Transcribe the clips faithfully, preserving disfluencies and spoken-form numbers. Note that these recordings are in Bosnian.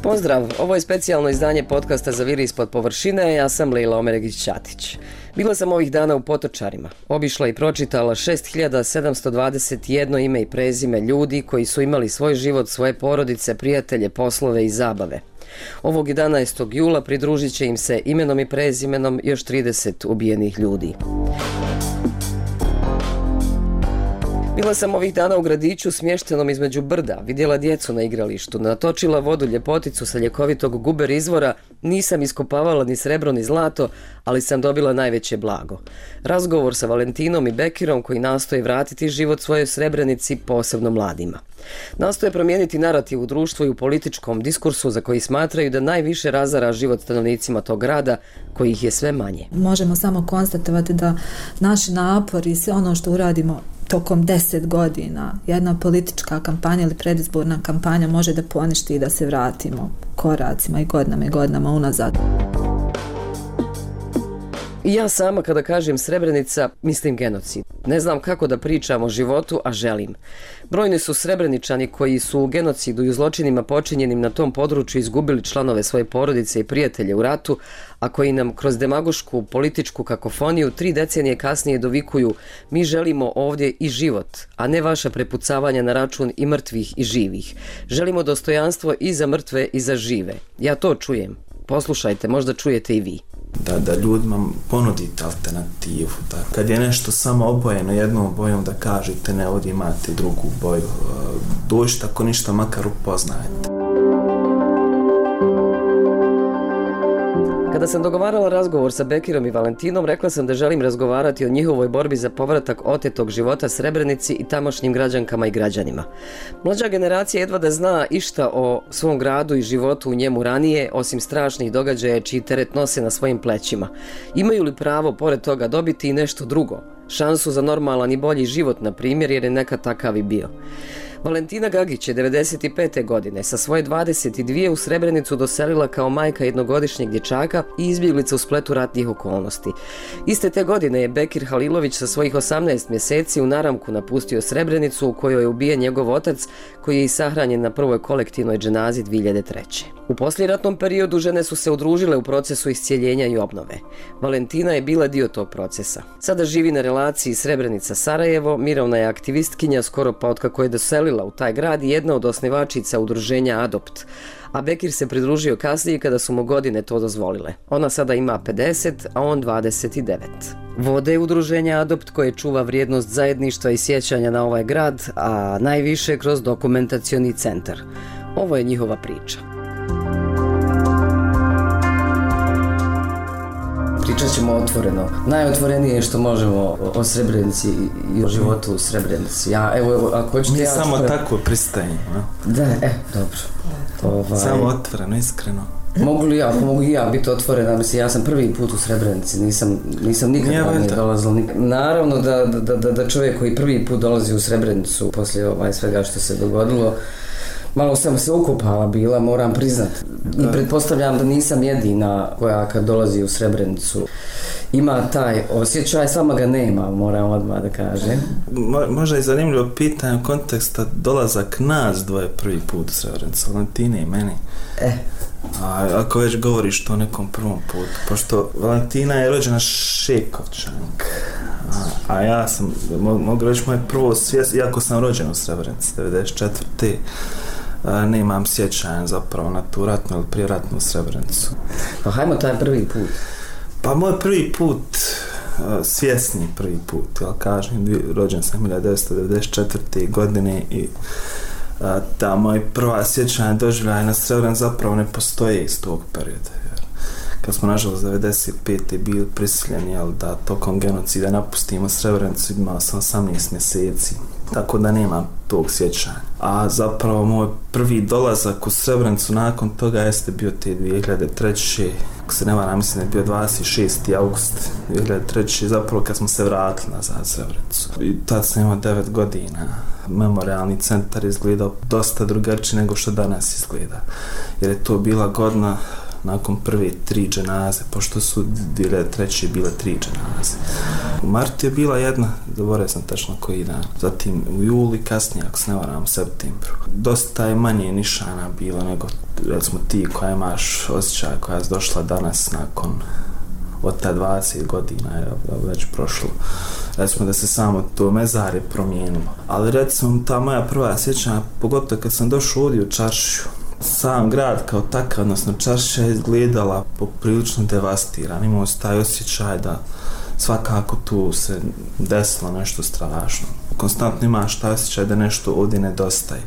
Pozdrav, ovo je specijalno izdanje podcasta Za viri ispod površine, ja sam Lejla Omeregić-Ćatić. Bila sam ovih dana u Potočarima, obišla i pročitala šest hiljada sedamsto dvadeset jedno ime i prezime ljudi koji su imali svoj život, svoje porodice, prijatelje, poslove i zabave. Ovog jedanaestog jula pridružit će im se imenom i prezimenom još trideset ubijenih ljudi. Bila sam ovih dana u gradiću smještenom između brda, vidjela djecu na igralištu, natočila vodu ljepoticu sa ljekovitog guber izvora, nisam iskopavala ni srebro ni zlato, ali sam dobila najveće blago. Razgovor sa Valentinom i Bekirom koji nastoje vratiti život svojoj Srebrenici, posebno mladima. Nastoje promijeniti narativ u društvu i u političkom diskursu za koji smatraju da najviše razara život stanovnicima tog grada, kojih je sve manje. Možemo samo konstatovati da naši napori i sve ono što uradimo tokom deset godina, jedna politička kampanja ili predizborna kampanja može da poništi i da se vratimo koracima i godinama i godinama unazad. I ja sama kada kažem Srebrenica, mislim genocid. Ne znam kako da pričam o životu, a želim. Brojni su Srebreničani koji su u genocidu i u zločinima počinjenim na tom području izgubili članove svoje porodice i prijatelje u ratu, a koji nam kroz demagošku političku kakofoniju tri decenije kasnije dovikuju: mi želimo ovdje i život, a ne vaša prepucavanja na račun i mrtvih i živih. Želimo dostojanstvo i za mrtve i za žive. Ja to čujem. Poslušajte, možda čujete i vi. Da, da ljudima ponudite alternativu. Da. Kad je nešto samo obojeno jednom bojom, da kažete ne, ovdje imate drugu boju. Dođite, ako ništa, makar upoznajete. Kada sam dogovarala razgovor sa Bekirom i Valentinom, rekla sam da želim razgovarati o njihovoj borbi za povratak otetog života Srebrenici i tamošnjim građankama i građanima. Mlađa generacija jedva da zna išta o svom gradu i životu u njemu ranije, osim strašnih događaja čiji teret nose na svojim plećima. Imaju li pravo, pored toga, dobiti i nešto drugo? Šansu za normalan i bolji život, na primjer, jer je nekad takav i bio. Valentina Gagić je devedeset pete godine sa svoje dvadeset dvije u Srebrenicu doselila kao majka jednogodišnjeg dječaka i izbjeglica u spletu ratnih okolnosti. Iste te godine je Bekir Halilović sa svojih osamnaest mjeseci u naramku napustio Srebrenicu, u kojoj je ubijen njegov otac, koji je i sahranjen na prvoj kolektivnoj dženazi dvije hiljade treće. U poslijeratnom periodu žene su se udružile u procesu iscijeljenja i obnove. Valentina je bila dio tog procesa. Sada živi na relaciji Srebrenica-Sarajevo, mirovna je aktivistkinja skoro pa otkako je doselila u taj grad i jedna od osnivačica udruženja Adopt. A Bekir se pridružio kasnije kada su mu godine to dozvolile. Ona sada ima pedeset, a on dvadeset devet. Vode udruženja Adopt koje čuva vrijednost zajedništva i sjećanja na ovaj grad, a najviše kroz dokumentacioni centar. Ovo je njihova priča. Pričat ćemo otvoreno. Najotvorenije je što možemo o Srebrenici i o životu u Srebrenici. Ja, evo, ako hoćete... Mi ja samo što... tako pristajemo. Da, e, dobro. Ovaj... Samo otvoreno, iskreno. Mogu li ja, ako mogu i ja biti otvorena, mislim, ja sam prvi put u Srebrenici, nisam, nisam nikad nije dolazila. Nik... Naravno da, da, da, da čovjek koji prvi put dolazi u Srebrenicu poslije ovaj svega što se dogodilo, malo sam se ukopala bila, moram priznat. I pretpostavljam da nisam jedina koja kad dolazi u Srebrenicu ima taj osjećaj, sama ga nema, moram odmah da kažem. Mo, možda je zanimljivo pitanje u konteksta dolazak nas dvoje prvi put u Srebrenicu, Valentine i meni. E. A, ako već govoriš to o nekom prvom putu, pošto Valentina je rođena Šekovčanka, a, a ja sam, mo, mogu reći moje prvo svijest, iako sam rođen u Srebrenici, devedeset četvrte nemam sjećanja zapravo na tu ratnu ili prijeratnu Srebrenicu. Pa hajmo taj prvi put. Pa moj prvi put, svjesni prvi put, jel kažem, rođen sam hiljadu devetsto devedeset četvrte godine i a, ta moja prva sjećanja doživljaja na Srebrenicu zapravo ne postoje iz tog perioda. Jer kad smo nažalost devedeset pete bili prisiljeni, jel, da tokom genocida napustimo Srebrenicu, imao sam osamnaest mjeseci. Tako da nemam tog sjećanja. A zapravo moj prvi dolazak u Srebrenicu nakon toga jeste bio te dvije hiljade treće. Ako se ne varam, mislim da je bio dvadeset šesti august dvije hiljade treće. Zapravo kad smo se vratili nazad u Srebrenicu. I tad sam imao devet godina. Memorialni centar izgledao dosta drugačije nego što danas izgleda. Jer je to bila godina nakon prve tri dženaze, pošto su dvije hiljade treće bile tri dženaze. U martu je bila jedna, zaboravio sam tačno koji dan, zatim u juli, kasnije, ako se ne varam, u septembru. Dosta je manje nišana bilo nego, recimo, ti koja imaš osjećaj koja je došla danas nakon od ta dvadeset godina je već prošlo. Recimo da se samo to mezarje promijenilo. Ali recimo ta moja prva sjećanja, pogotovo kad sam došao ovdje u čaršiju, sam grad kao takav, odnosno čaršija je izgledala poprilično devastiran. Imao se taj osjećaj da svakako tu se desilo nešto strašno. Konstantno imaš taj osjećaj da nešto ovdje nedostaje.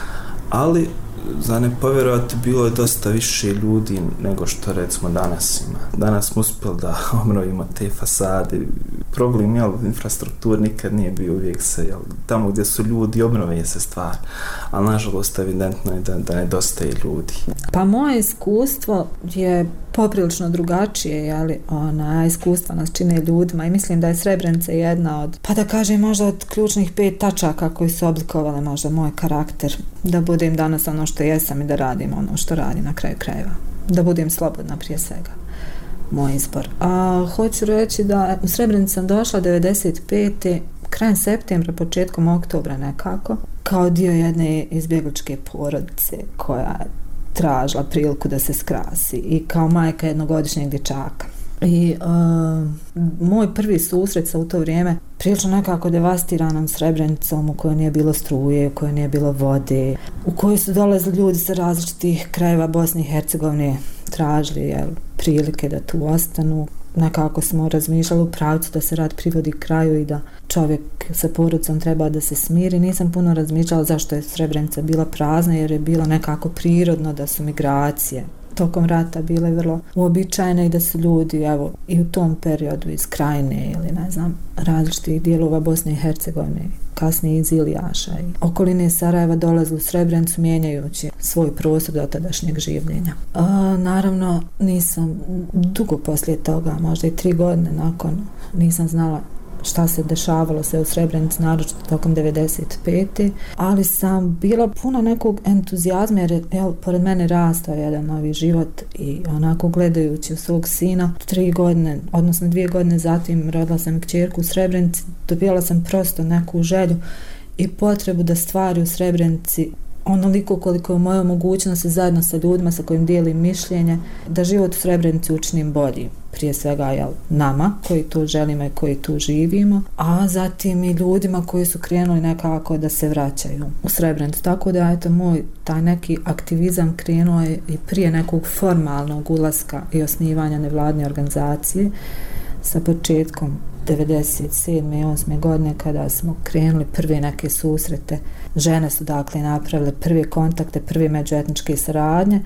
Ali za ne povjerovati, bilo je dosta više ljudi nego što recimo danas ima. Danas smo uspjeli da obnovimo te fasade. Problem, jel, infrastruktur nikad nije bio, uvijek se, jel, tamo gdje su ljudi obnove se stvar. Ali nažalost evidentno je da, da nedostaje ljudi. Pa moje iskustvo je poprilično drugačije, jeli, ona iskustva nas čine ljudima i mislim da je Srebrenica jedna od, pa da kažem, možda od ključnih pet tačaka koji su oblikovale možda moj karakter, da budem danas ono što jesam i da radim ono što radim na kraju krajeva. Da budem slobodna prije svega. Moj izbor. A hoću reći da u Srebrenicu sam došla devedeset pete krajem septembra, početkom oktobra nekako, kao dio jedne izbjegličke porodice koja je tražila priliku da se skrasi i kao majka jednogodišnjeg dječaka. I uh, moj prvi susret sa u to vrijeme prilično nekako devastiranom Srebrenicom u kojoj nije bilo struje, u kojoj nije bilo vode, u kojoj su dolazili ljudi sa različitih krajeva Bosne i Hercegovine, tražili, jel, prilike da tu ostanu. Nekako smo razmišljali u pravcu da se rad privodi kraju i da čovjek sa porodicom treba da se smiri. Nisam puno razmišljala zašto je Srebrenica bila prazna, jer je bilo nekako prirodno da su migracije tokom rata bile vrlo uobičajene i da su ljudi, evo, i u tom periodu iz Krajine ili ne znam, različitih dijelova Bosne i Hercegovine, kasnije iz Ilijaša i okoline Sarajeva dolazili u Srebrenicu mijenjajući svoj prostor do tadašnjeg življenja. A, naravno, nisam dugo poslije toga, možda i tri godine nakon, nisam znala šta se dešavalo se u Srebrenici, naročito tokom devedeset pete ali sam bila puna nekog entuzijazma jer je, jel, pored mene rastao jedan novi život i onako gledajući u svog sina tri godine, odnosno dvije godine zatim rodila sam kćerku u Srebrenici, dobila sam prosto neku želju i potrebu da stvari u Srebrenici onoliko koliko je u mojoj mogućnosti zajedno sa ljudima sa kojim dijelim mišljenje, da život u Srebrenici učinim bolji. Prije svega, jel, nama koji tu želimo i koji tu živimo, a zatim i ljudima koji su krenuli nekako da se vraćaju u Srebrenicu. Tako da, eto, moj taj neki aktivizam krenuo je i prije nekog formalnog ulaska i osnivanja nevladne organizacije sa početkom devedeset sedme i osme godine kada smo krenuli prve neke susrete. Žene su dakle napravile prve kontakte, prve međuetničke saradnje,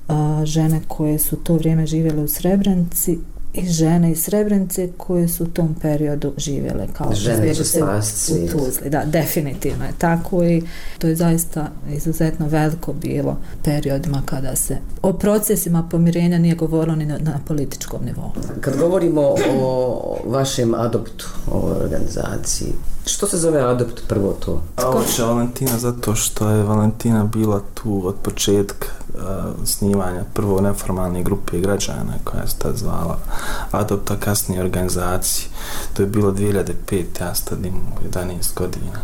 žene koje su to vrijeme živjele u Srebrenici i žene iz Srebrenice koje su u tom periodu živjele kao žene će spasti u Tuzli. Da, definitivno je tako i to je zaista izuzetno veliko bilo periodima kada se o procesima pomirenja nije govorilo ni na, na političkom nivou. Kad govorimo o vašem adoptu, o organizaciji, što se zove adopt prvo to? Oče Valentina zato što je Valentina bila tu od početka uh, snimanja prvo neformalne grupe građana koja se tad zvala Adopt, a kasnije organizaciji. To je bilo dvije hiljade pete, ja sad imam jedanaest godina.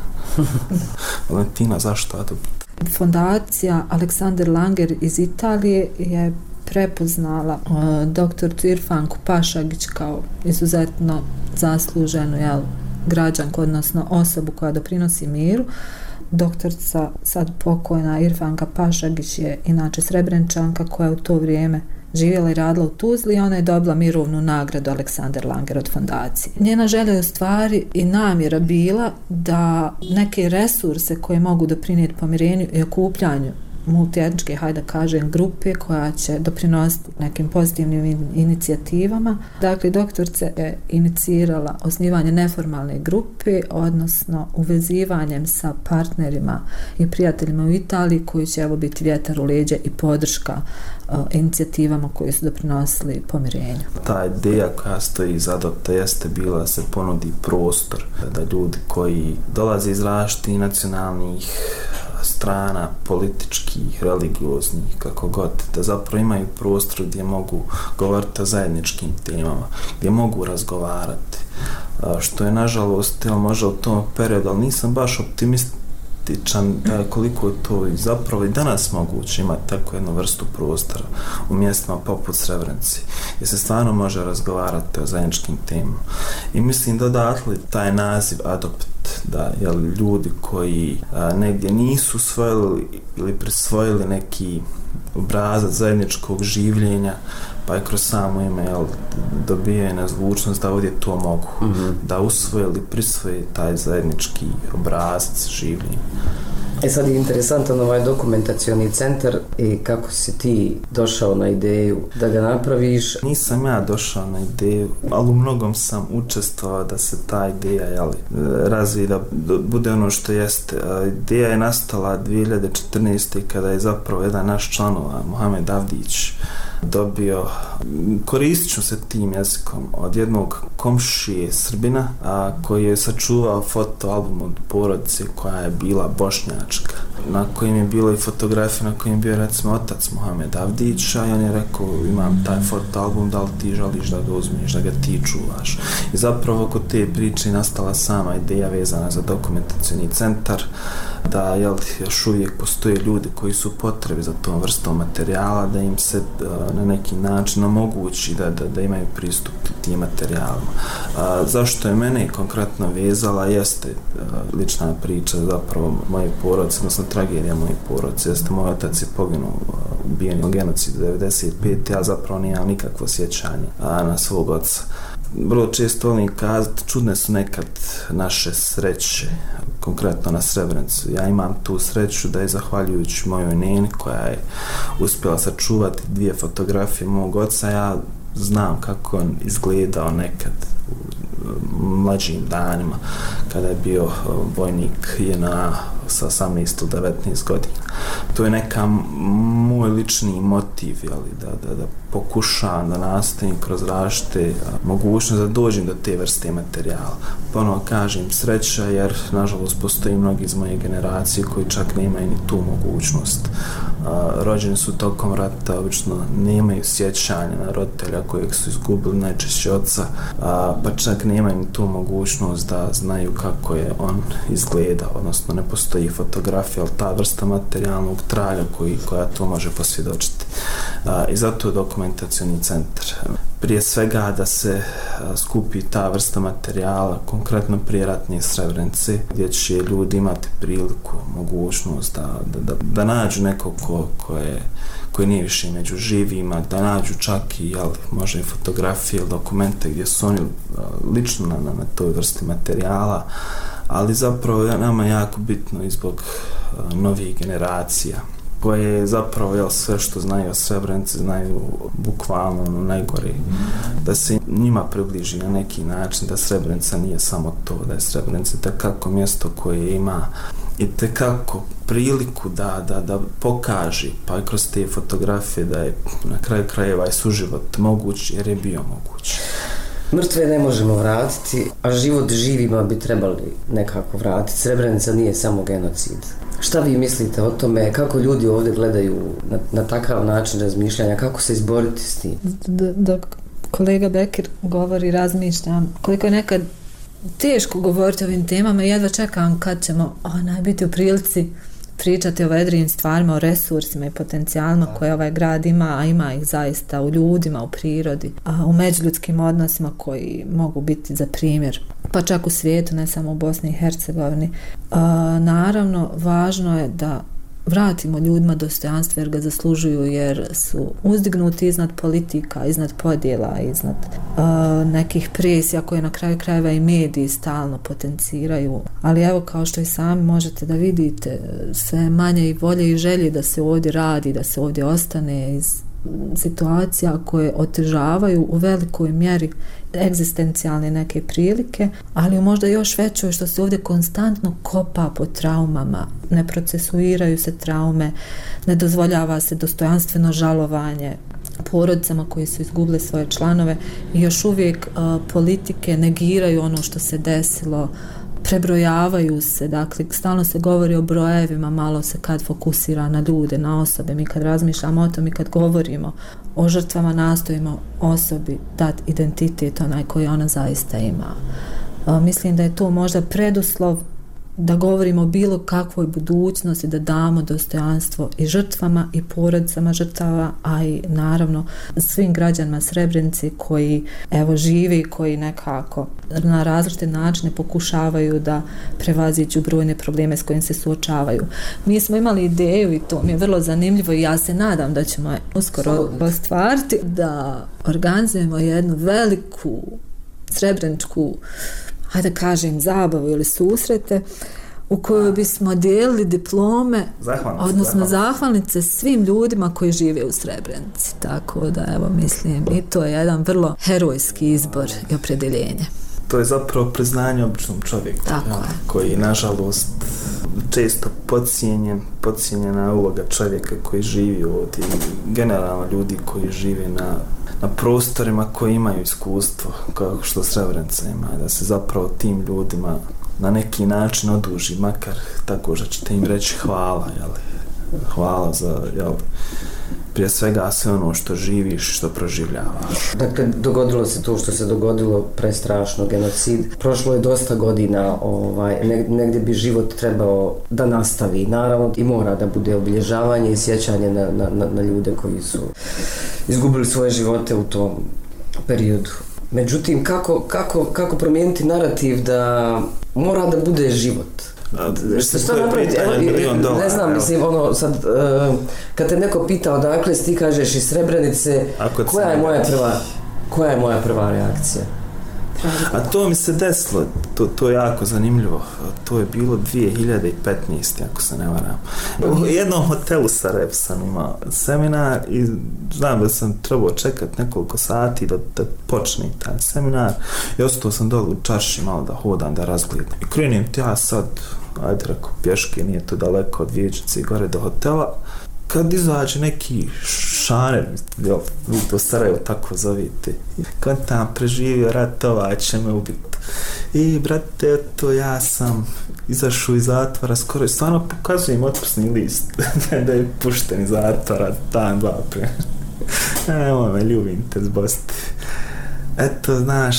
Valentina, zašto Adopt? Fondacija Aleksander Langer iz Italije je prepoznala uh, doktoricu Irfanku Pašagić kao izuzetno zasluženu, jel, građanku, odnosno osobu koja doprinosi miru. Doktorica, sad pokojna Irfanka Pašagić je inače Srebreničanka koja u to vrijeme živjela i radila u Tuzli i ona je dobila mirovnu nagradu Aleksander Langer od fondacije. Njena želja je u stvari i namjera bila da neke resurse koje mogu doprinijeti pomirenju i okupljanju multietničke, hajde da kažem, grupe koja će doprinositi nekim pozitivnim inicijativama. Dakle, doktorica je inicirala osnivanje neformalne grupe, odnosno uvezivanjem sa partnerima i prijateljima u Italiji koji će, evo, biti vjetar u leđa i podrška uh, inicijativama koje su doprinosili pomirenju. Ta ideja koja stoji iza Adopta jeste bila da se ponudi prostor da ljudi koji dolaze iz različitih nacionalnih strana, političkih, religioznih, kako god, da zapravo imaju prostor gdje mogu govoriti o zajedničkim temama, gdje mogu razgovarati, što je nažalost, jel, možda u tom periodu, ali nisam baš optimističan koliko je to i zapravo i danas moguće imati takvu jednu vrstu prostora u mjestima poput Srebrenice, gdje se stvarno može razgovarati o zajedničkim temama. I mislim da odatle taj naziv Adopt, da, jel, ljudi koji a, negdje nisu usvojili ili prisvojili neki obrazac zajedničkog življenja, pa je kroz samo ime, jel, dobijaju na zvučnost da ovdje to mogu, mm-hmm. da usvoje ili prisvoje taj zajednički obrazac življenja. E sad je interesantan ovaj dokumentacioni centar i kako si ti došao na ideju da ga napraviš? Nisam ja došao na ideju, ali u mnogom sam učestvovao da se ta ideja, jel, razvije, da bude ono što jeste. Ideja je nastala dvije hiljade četrnaeste. kada je zapravo jedan naš članova, Mohamed Avdić, dobio, koristit ću se tim jezikom, od jednog komšije Srbina, a, koji je sačuvao fotoalbum od porodice koja je bila bošnjačka, na kojim je bilo i fotografija na kojim je bio recimo otac Mohamed Avdića, i on je rekao, imam taj fotoalbum, da li ti želiš da ga uzmeš, da ga ti čuvaš. I zapravo oko te priče nastala sama ideja vezana za dokumentacioni centar, da, jel, još uvijek postoje ljudi koji su potrebi za tom vrstom materijala, da im se uh, na neki način omogući da, da, da imaju pristup tim materijalima. Uh, zašto je mene konkretno vezala jeste uh, lična priča zapravo moje porodice, odnosno tragedija moje porodice, jeste moj otac je poginuo uh, ubijen u genocidu devedeset pete. Ja zapravo nemam nikakvo sjećanje uh, na svog oca. Vrlo često volim kazati, čudne su nekad naše sreće, konkretno na Srebrenicu. Ja imam tu sreću da je zahvaljujući mojoj neni koja je uspjela sačuvati dvije fotografije mog oca, ja znam kako on izgledao nekad u mlađim danima kada je bio vojnik J N A sa osamnaest do devetnaest godina. To je neka moj lični motiv, jeli, da, da, da pokušavam da nastavim kroz različite mogućnosti da dođem do te vrste materijala. Ponovo kažem sreća, jer nažalost postoji mnogi iz moje generacije koji čak nemaju ni tu mogućnost. Rođeni su tokom rata, obično nemaju sjećanja na roditelja kojeg su izgubili, najčešće oca, pa čak nemaju ni tu mogućnost da znaju kako je on izgleda, odnosno ne postoji fotografija, ali ta vrsta materijalnog traga koji, koja to može posvjedočiti. I zato je dokumentacioni centar. Prije svega da se skupi ta vrsta materijala, konkretno prije ratne Srebrenice, gdje će ljudi imati priliku, mogućnost da, da, da, da nađu nekog ko, ko je koji nije više među živima, da nađu čak i, jel, može i fotografije ili dokumente gdje su oni lično na, na toj vrsti materijala, ali zapravo nama je jako bitno i zbog uh, novih generacija koje zapravo, jel, sve što znaju o Srebrenici znaju bukvalno ono najgore, da se njima približi na neki način da Srebrenica nije samo to, da je Srebrenica tekako mjesto koje ima i tekako priliku da, da, da pokaže, pa i kroz te fotografije, da je na kraju krajeva i suživot moguć, jer je bio moguć. Mrtve ne možemo vratiti, a život živima bi trebali nekako vratiti. Srebrenica nije samo genocid. Šta vi mislite o tome? Kako ljudi ovdje gledaju na, na takav način razmišljanja? Kako se izboriti s tim? Dok kolega Bekir govori, razmišljam koliko je nekad teško govoriti o ovim temama i jedva čekam kad ćemo onaj biti u prilici pričati o vedrijim stvarima, o resursima i potencijalima koje ovaj grad ima, a ima ih zaista u ljudima, u prirodi, a u međuljudskim odnosima koji mogu biti za primjer, pa čak u svijetu, ne samo u Bosni i Hercegovini. A, naravno, važno je da vratimo ljudima dostojanstvo jer ga zaslužuju, jer su uzdignuti iznad politika, iznad podjela, iznad uh, nekih presija koje na kraju krajeva i mediji stalno potenciraju. Ali evo, kao što i sami možete da vidite, sve manje i volje i želje da se ovdje radi, da se ovdje ostane iz situacija koje otežavaju u velikoj mjeri egzistencijalne neke prilike, ali možda još većoj što se ovdje konstantno kopa po traumama, ne procesuiraju se traume, ne dozvoljava se dostojanstveno žalovanje porodicama koji su izgubile svoje članove i još uvijek uh, politike negiraju ono što se desilo prebrojavaju se, dakle stalno se govori o brojevima, malo se kad fokusira na ljude, na osobe. Mi kad razmišljamo o tom i kad govorimo o žrtvama, nastojimo osobi dati identitet onaj koji ona zaista ima. A, mislim da je to možda preduslov da govorimo o bilo kakvoj budućnosti, da damo dostojanstvo i žrtvama i porodicama žrtava, a i naravno svim građanima Srebrenice koji evo živi, koji nekako na različite načine pokušavaju da prevaziđu brojne probleme s kojim se suočavaju. Mi smo imali ideju i to mi je vrlo zanimljivo i ja se nadam da ćemo je uskoro ostvariti, da organizujemo jednu veliku srebreničku, hajde kažem, zabavu ili susrete u kojoj bismo dijelili diplome, zahvalnice, odnosno zahvalnice. zahvalnice svim ljudima koji žive u Srebrenici. Tako da, evo, mislim, i to je jedan vrlo herojski izbor i opredjeljenje. To je zapravo priznanje običnom čovjeku, Tako ja, je. koji nažalost često podcijenjen, podcijenjena uloga čovjeka koji živi ovdje i generalno ljudi koji žive na, na prostorima koji imaju iskustvo kao što Srebrenica ima, da se zapravo tim ljudima na neki način oduži, makar tako što ćete im reći hvala, jel? Hvala za, jel, prije svega sve ono što živiš, što proživljavaš. Dakle, dogodilo se to što se dogodilo, prestrašno, genocid. Prošlo je dosta godina, ovaj, negdje bi život trebao da nastavi, naravno, i mora da bude obilježavanje i sjećanje na, na, na, na ljude koji su izgubili svoje živote u tom periodu. Međutim, kako, kako, kako promijeniti narativ da mora da bude život? Što što napraviti? Ne znam, mislim, ono, sad, uh, kad te neko pita odakle ti kažeš iz Srebrenice, koja je moja prva, koja je moja prva reakcija? A to mi se desilo, to, to je jako zanimljivo, to je bilo dvije hiljade petnaeste. ako se ne varam. U jednom hotelu Sarajevo sam imao seminar i znam da sam trebao čekati nekoliko sati da, da počne taj seminar i ostao sam dole u čarši malo da hodam, da razgledam. I krenim ti ja sad, ajde reko, pješke, nije to daleko od Vijećnice i gore do hotela, kad izađe neki šaner, jel, vi to Sarajevo tako zovite, kad tam preživio rat, ovaj će me ubiti. I, brate, to ja sam izašao iz zatvora, skoro, stvarno pokazujem otpusni list, da je pušten iz zatvora, dan, dva prije. Evo me, ljubim te zbosti. Eto, znaš,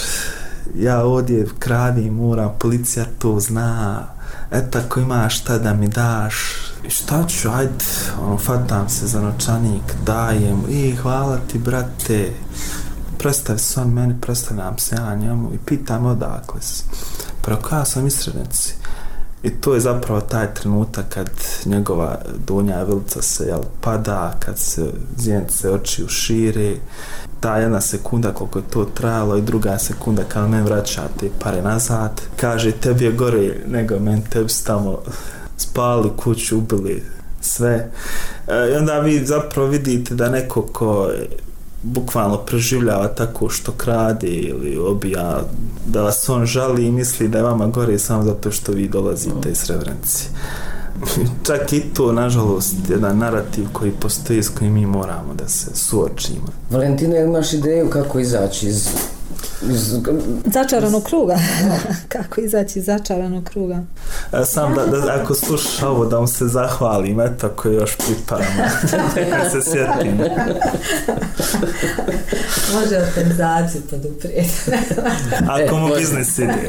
ja ovdje kradim, moram, policija to zna, eto, ako imaš šta da mi daš, i šta ću, ajde, ono, fatam se za novčanik, dajem, i hvala ti, brate, predstavi se on meni, predstavljam se ja njemu i pitam odakle si. Preko ja sam iz Srebrenice. I to je zapravo taj trenutak kad njegova donja vilica se, jel, pada, kad se zjenice oči ušire, ta jedna sekunda koliko je to trajalo i druga sekunda kad meni vraća te pare nazad, kaže tebi je gore nego meni, tebi su tamo spali kuću, ubili sve. E, I onda vi zapravo vidite da neko ko bukvalno preživljava tako što krade ili obija, da vas on žali i misli da je vama gore samo zato što vi dolazite iz Srebrenice. Čak i to, nažalost, jedan narativ koji postoji s kojim mi moramo da se suočimo. Valentina, imaš ideju kako izaći iz... iz... Začaranog kruga. Kako izaći iz začaranog kruga? Ja sam da, da ako slušaš ovo da vam se zahvalim, eto ako još priparam, da se sjetim. Može organizaciju poduprijeti. Ako mu biznis ide.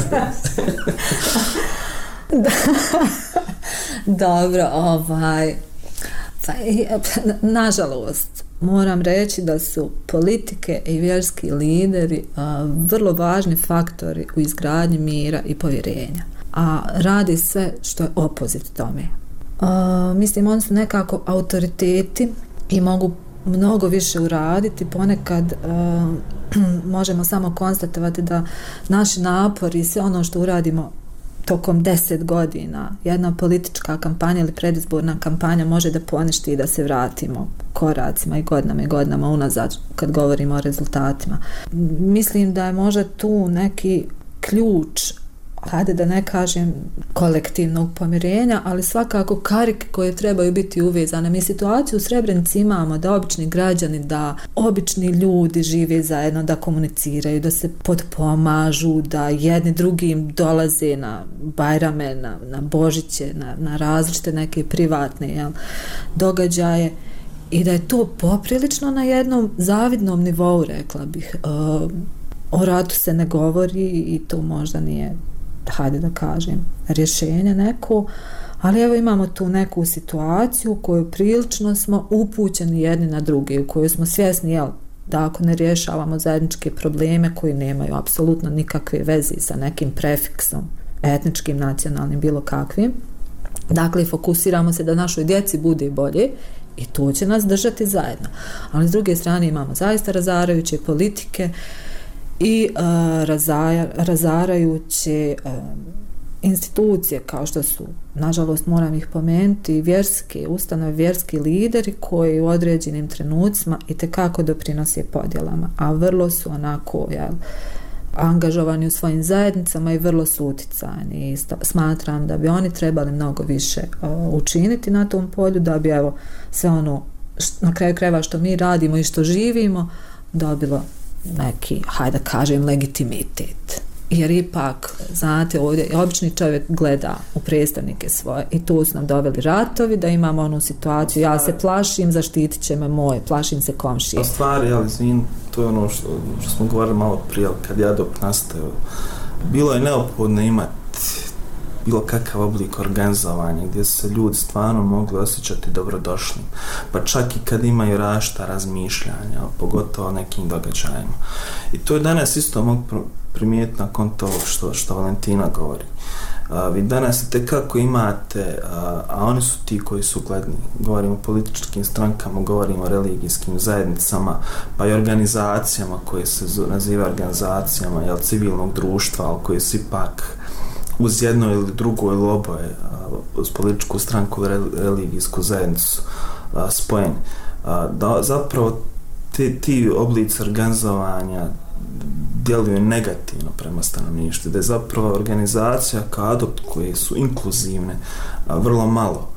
Da. Dobro, ovaj, pa, nažalost, moram reći da su politike i vjerski lideri a, vrlo važni faktori u izgradnji mira i povjerenja. A radi sve što je opozit tome. A, mislim, oni su nekako autoriteti i mogu mnogo više uraditi. Ponekad a, možemo samo konstatovati da naši napori i sve ono što uradimo tokom deset godina, jedna politička kampanja ili predizborna kampanja može da poništi i da se vratimo koracima i godinama i godinama unazad kad govorimo o rezultatima. Mislim da je možda tu neki ključ, hajde da ne kažem kolektivnog pomirenja, ali svakako karike koje trebaju biti uvezane. Mi situaciju u Srebrenici imamo da obični građani, da obični ljudi žive zajedno, da komuniciraju, da se potpomažu, da jedni drugim dolaze na Bajrame, na, na Božiće, na, na različite neke privatne jel, događaje i da je to poprilično na jednom zavidnom nivou, rekla bih. Uh, o ratu se ne govori i to možda nije, hajde da kažem, rješenje neko, ali evo imamo tu neku situaciju u kojoj prilično smo upućeni jedni na druge, u kojoj smo svjesni, jel, da ako ne rješavamo zajedničke probleme koji nemaju apsolutno nikakve veze sa nekim prefiksom, etničkim, nacionalnim, bilo kakvim, dakle fokusiramo se da našoj djeci bude bolje i to će nas držati zajedno. Ali s druge strane imamo zaista razarajuće politike i uh, razaja, razarajuće uh, institucije kao što su, nažalost moram ih pomenuti, vjerske ustanove, vjerski lideri koji u određenim trenucima itekako doprinose podjelama, a vrlo su onako, jel, angažovani u svojim zajednicama i vrlo su uticajni i smatram da bi oni trebali mnogo više uh, učiniti na tom polju, da bi evo sve ono što, na kraju krajeva što mi radimo i što živimo dobilo neki, hajde da kažem, legitimitet. Jer ipak, znate, ovdje obični čovjek gleda u predstavnike svoje i tu su nam doveli ratovi, da imamo onu situaciju, ja se plašim, zaštitit će me moj, plašim se komšije. A stvari, ali izvin, to je ono što, što smo govorili malo prije, kad ja dok nastavio, bilo je neophodno imati bilo kakav oblik organizovanja gdje se ljudi stvarno mogli osjećati dobrodošli, pa čak i kad imaju različita razmišljanja, pogotovo o nekim događajima. I to je danas isto mogu primijetiti nakon toga što, što Valentina govori. A, vi danas itekako imate, a, a oni su ti koji su gledni, govorimo o političkim strankama, govorimo o religijskim zajednicama, pa i organizacijama koje se nazivaju organizacijama jel, civilnog društva, ali koje su ipak uz jedno ili drugo ili oboje, uz političku stranku i religijsku zajednicu spojeni. Da zapravo ti, ti oblici organizovanja djeluju negativno prema stanovništvu, da je zapravo organizacija kao adopt koje su inkluzivne vrlo malo.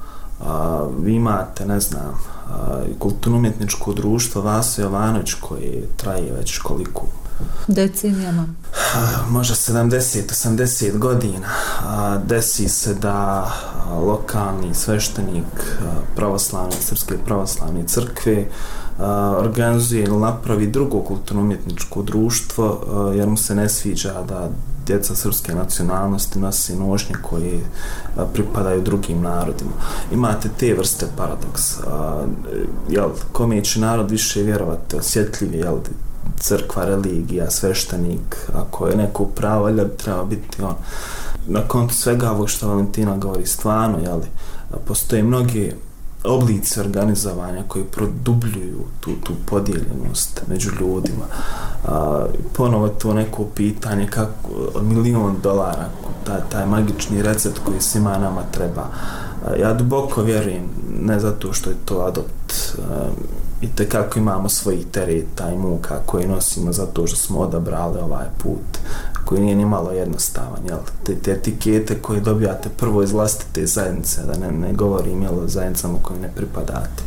Vi imate, ne znam, kulturno-umjetničko društvo Vasa Jovanović koje traje već koliko decenijama. Možda sedamdeset osamdeset godina. Desi se da lokalni sveštenik pravoslavne, srpske pravoslavne crkve organizuje ili napravi drugo kulturno-umjetničko društvo jer mu se ne sviđa da djeca srpske nacionalnosti nosi nošnje koje pripadaju drugim narodima. Imate te vrste paradoksa. Jel, kome će narod više vjerovati, osjetljivi, jel, crkva, religija, sveštenik, ako je neko pravo, valjda bi treba biti on. Na kontu svega ovog što Valentina govori, stvarno, jeli, postoje mnogi oblici organizovanja koji produbljuju tu, tu podijeljenost među ljudima. A, ponovo to neko pitanje kako od milion dolara, taj, taj magični recept koji svima nama treba. A, ja duboko vjerujem, ne zato što je to adopt, a, i tekako imamo svojih tereta i muka koje nosimo zato što smo odabrali ovaj put koji nije ni malo jednostavan, jel? Te, te etikete koje dobijate prvo iz vlastite zajednice, da ne, ne govorim jel, o zajednicama koje ne pripadate.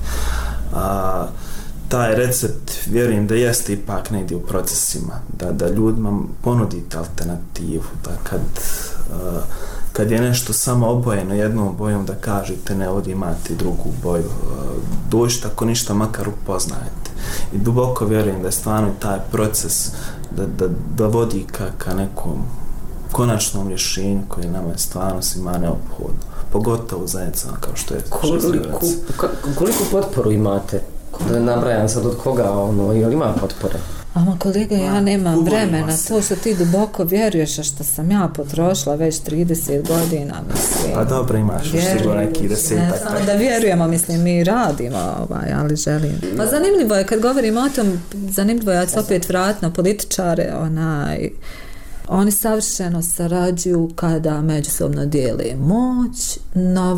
A, taj recept vjerujem da jeste ipak negdje u procesima, da, da ljudima ponudite alternativu, da kad a, kad je nešto samo obojeno jednom bojom da kažete ne, ovdje imate drugu boju, dođite ako ništa makar upoznajete. I duboko vjerujem da je stvarno taj proces da, da, da vodi ka, ka nekom konačnom rješenju koji nama je stvarno svima neophodno, pogotovo u zajednicama kao što je koliko, koliko potporu imate? Da nabrajam sad od koga, ono, ili ima potpore? Ama kolega, ja nemam vremena, to što ti duboko vjeruješ, a što sam ja potrošila već trideset godina, mislim. Pa dobro, imaš još sigurno neki desetak. Ne, samo da vjerujemo, mislim, mi radimo, ovaj, ali želim. Pa zanimljivo je, kad govorimo o tom, zanimljivo je, ja ću opet vratiti na političare, onaj, oni savršeno sarađuju kada međusobno dijele moć,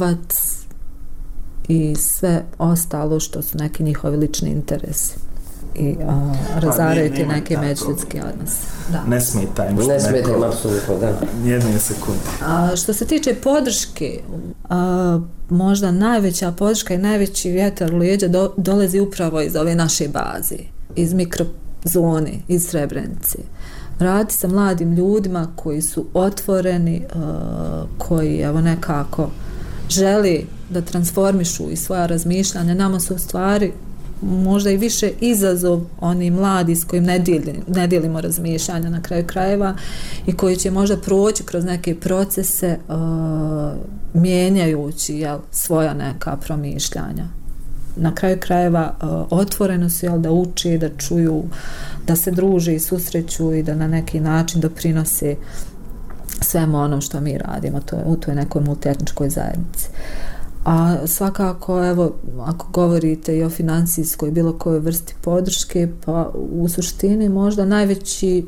novac i sve ostalo što su neki njihovi lični interesi. i a, razaraju ti neke međuljudske odnose. Da. Ne smeta im. Ne smeta im, apsolutno, da. Jedne sekunde. A, što se tiče podrške, a, možda najveća podrška i najveći vjetar u leđa do, dolazi upravo iz ove naše baze, iz mikrozone, iz Srebrenice. Raditi sa mladim ljudima koji su otvoreni, a, koji evo nekako želi da transformišu i svoja razmišljanja. Nama su u stvari možda i više izazov oni mladi s kojim ne, dijelim, ne dijelimo razmišljanja na kraju krajeva i koji će možda proći kroz neke procese uh, mijenjajući jel, svoja neka promišljanja. Na kraju krajeva uh, otvoreno su jel, da uči, da čuju, da se druže i susreću i da na neki način doprinose svemu onom što mi radimo to je, u toj nekoj multietničkoj zajednici. A svakako, evo, ako govorite i o financijskoj bilo kojoj vrsti podrške, pa u suštini možda najveći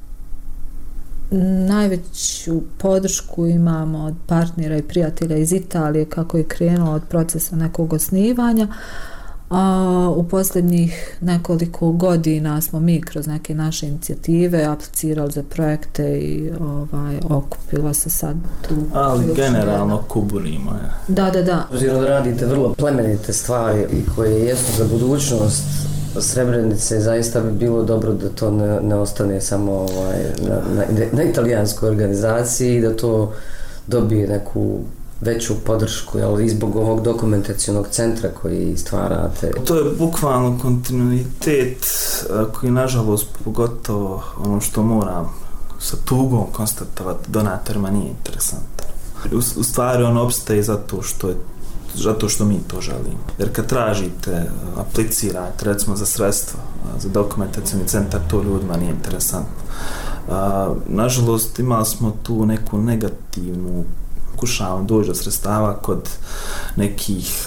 najveću podršku imamo od partnera i prijatelja iz Italije kako je krenulo od procesa nekog osnivanja. A u posljednjih nekoliko godina smo mi kroz neke naše inicijative aplicirali za projekte i ovaj, okupilo se sad tu. Ali generalno kuburimo. Ja. Da, da, da. Obzirom da radite vrlo plemenite stvari i koje jesu za budućnost Srebrenice, zaista bi bilo dobro da to ne, ne ostane samo ovaj, na, na, na italijanskoj organizaciji, da to dobije neku veću podršku, jel, i zbog ovog dokumentacionog centra koji stvarate. To je bukvalno kontinuitet koji, nažalost, pogotovo ono što moram sa tugom konstatovati, donatorima nije interesantan. U, u stvari on opstaje zato što je zato što mi to želimo. Jer kad tražite, aplicirate, recimo za sredstva, za dokumentacioni centar, to ljudima nije interesantno. A, nažalost, imali smo tu neku negativnu pokušavam doći do sredstava kod nekih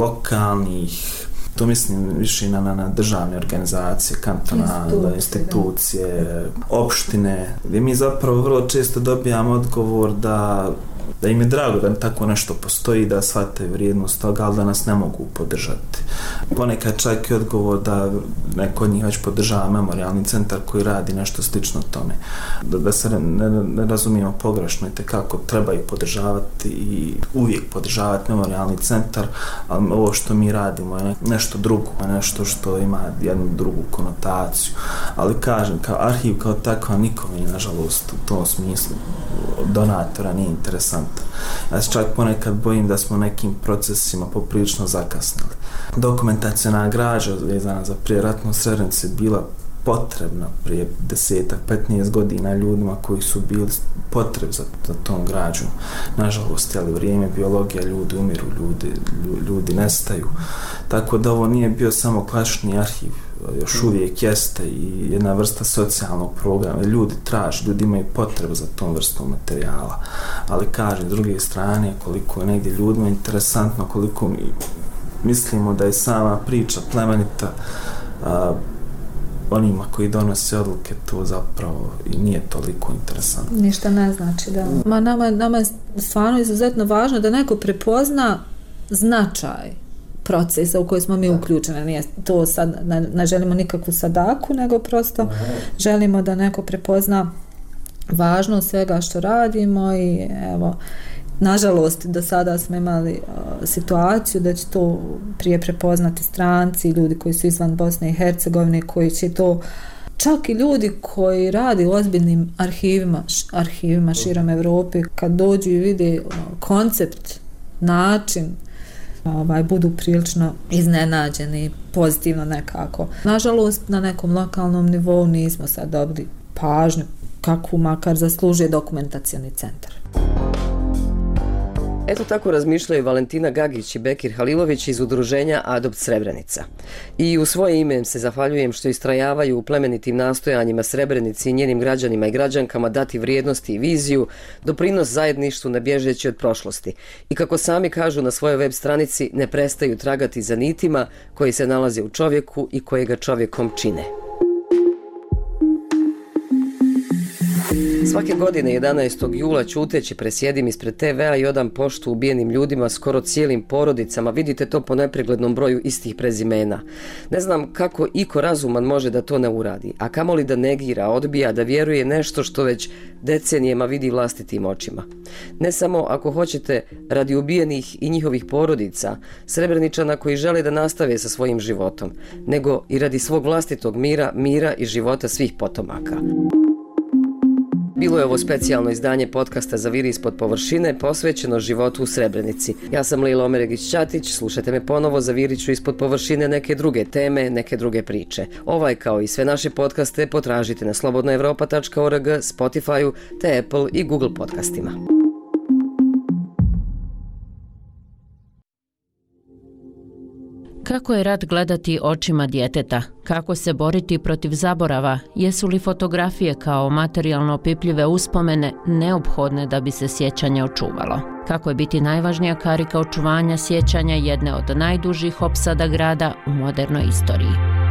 lokalnih, to mislim više na, na, na državne organizacije, kantona, institucije, institucije opštine, gdje mi zapravo vrlo često dobijamo odgovor da da im je drago da tako nešto postoji, da shvate vrijednost toga, ali da nas ne mogu podržati. Ponekad čak i odgovor da neko od njih već podržava memorijalni centar koji radi nešto slično tome. Da, da se ne, ne razumijemo pogrešno i tekako treba ih podržavati i uvijek podržavati memorijalni centar, ali ovo što mi radimo je nešto drugo, nešto što ima jednu drugu konotaciju. Ali kažem, kao arhiv kao takva nikome, nažalost, u tom smislu donatora nije interesantno. Ja se čak ponekad bojim da smo nekim procesima poprilično zakasnili. Dokumentaciona građa vezana za prijeratnu Srebrenicu bila potrebna prije desetak, petnaest godina ljudima koji su bili potreb za, za tom građom. Nažalost, ali vrijeme, biologija, ljudi umiru, ljudi, ljudi nestaju. Tako da ovo nije bio samo klasični arhiv, još uvijek jeste i jedna vrsta socijalnog programa. Ljudi traže, ljudi imaju potrebu za tom vrstom materijala. Ali kažem, s druge strane, koliko je negdje ljudima interesantno, koliko mi mislimo da je sama priča plemenita, a, onima koji donose odluke to zapravo i nije toliko interesantno. Ništa ne znači, da. Ma nama, nama je stvarno izuzetno važno da neko prepozna značaj procesa u koji smo mi uključeni. Nije to sad, ne, ne želimo nikakvu sadaku, nego prosto želimo da neko prepozna važnost svega što radimo i evo, nažalost, do sada smo imali uh, situaciju da će to prije prepoznati stranci, ljudi koji su izvan Bosne i Hercegovine, koji će to, čak i ljudi koji radi u ozbiljnim arhivima, š, arhivima širom Evrope, kad dođu i vide uh, koncept, način, ovaj, budu prilično iznenađeni, pozitivno nekako. Nažalost, na nekom lokalnom nivou nismo sad dobili pažnju kakvu makar zaslužuje dokumentacioni centar. Eto tako razmišljaju Valentina Gagić i Bekir Halilović iz udruženja Adopt Srebrenica. I u svoje ime se zahvaljujem što istrajavaju u plemenitim nastojanjima Srebrenici i njenim građanima i građankama dati vrijednosti i viziju, doprinos zajedništvu ne bježeći od prošlosti. I kako sami kažu na svojoj web stranici, ne prestaju tragati za nitima koji se nalaze u čovjeku i koje ga čovjekom čine. Svake godine jedanaestog jula ćuteći presjedim ispred te vea i odam poštu ubijenim ljudima, skoro cijelim porodicama. Vidite to po nepreglednom broju istih prezimena. Ne znam kako iko razuman može da to ne uradi, a kamoli da negira, odbija, da vjeruje nešto što već decenijema vidi vlastitim očima. Ne samo, ako hoćete, radi ubijenih i njihovih porodica, Srebreničana koji žele da nastave sa svojim životom, nego i radi svog vlastitog mira, mira i života svih potomaka. Bilo je ovo specijalno izdanje podcasta Zaviri ispod površine, posvećeno životu u Srebrenici. Ja sam Lila Omeregić-Ćatić, slušajte me ponovo, zavirit ću ispod površine neke druge teme, neke druge priče. Ovaj kao i sve naše podcaste potražite na slobodna evropa tačka org, Spotify-u te Apple i Google podcastima. Kako je rat gledati očima djeteta? Kako se boriti protiv zaborava? Jesu li fotografije kao materijalno opipljive uspomene neophodne da bi se sjećanje očuvalo? Kako je biti najvažnija karika očuvanja sjećanja jedne od najdužih opsada grada u modernoj istoriji?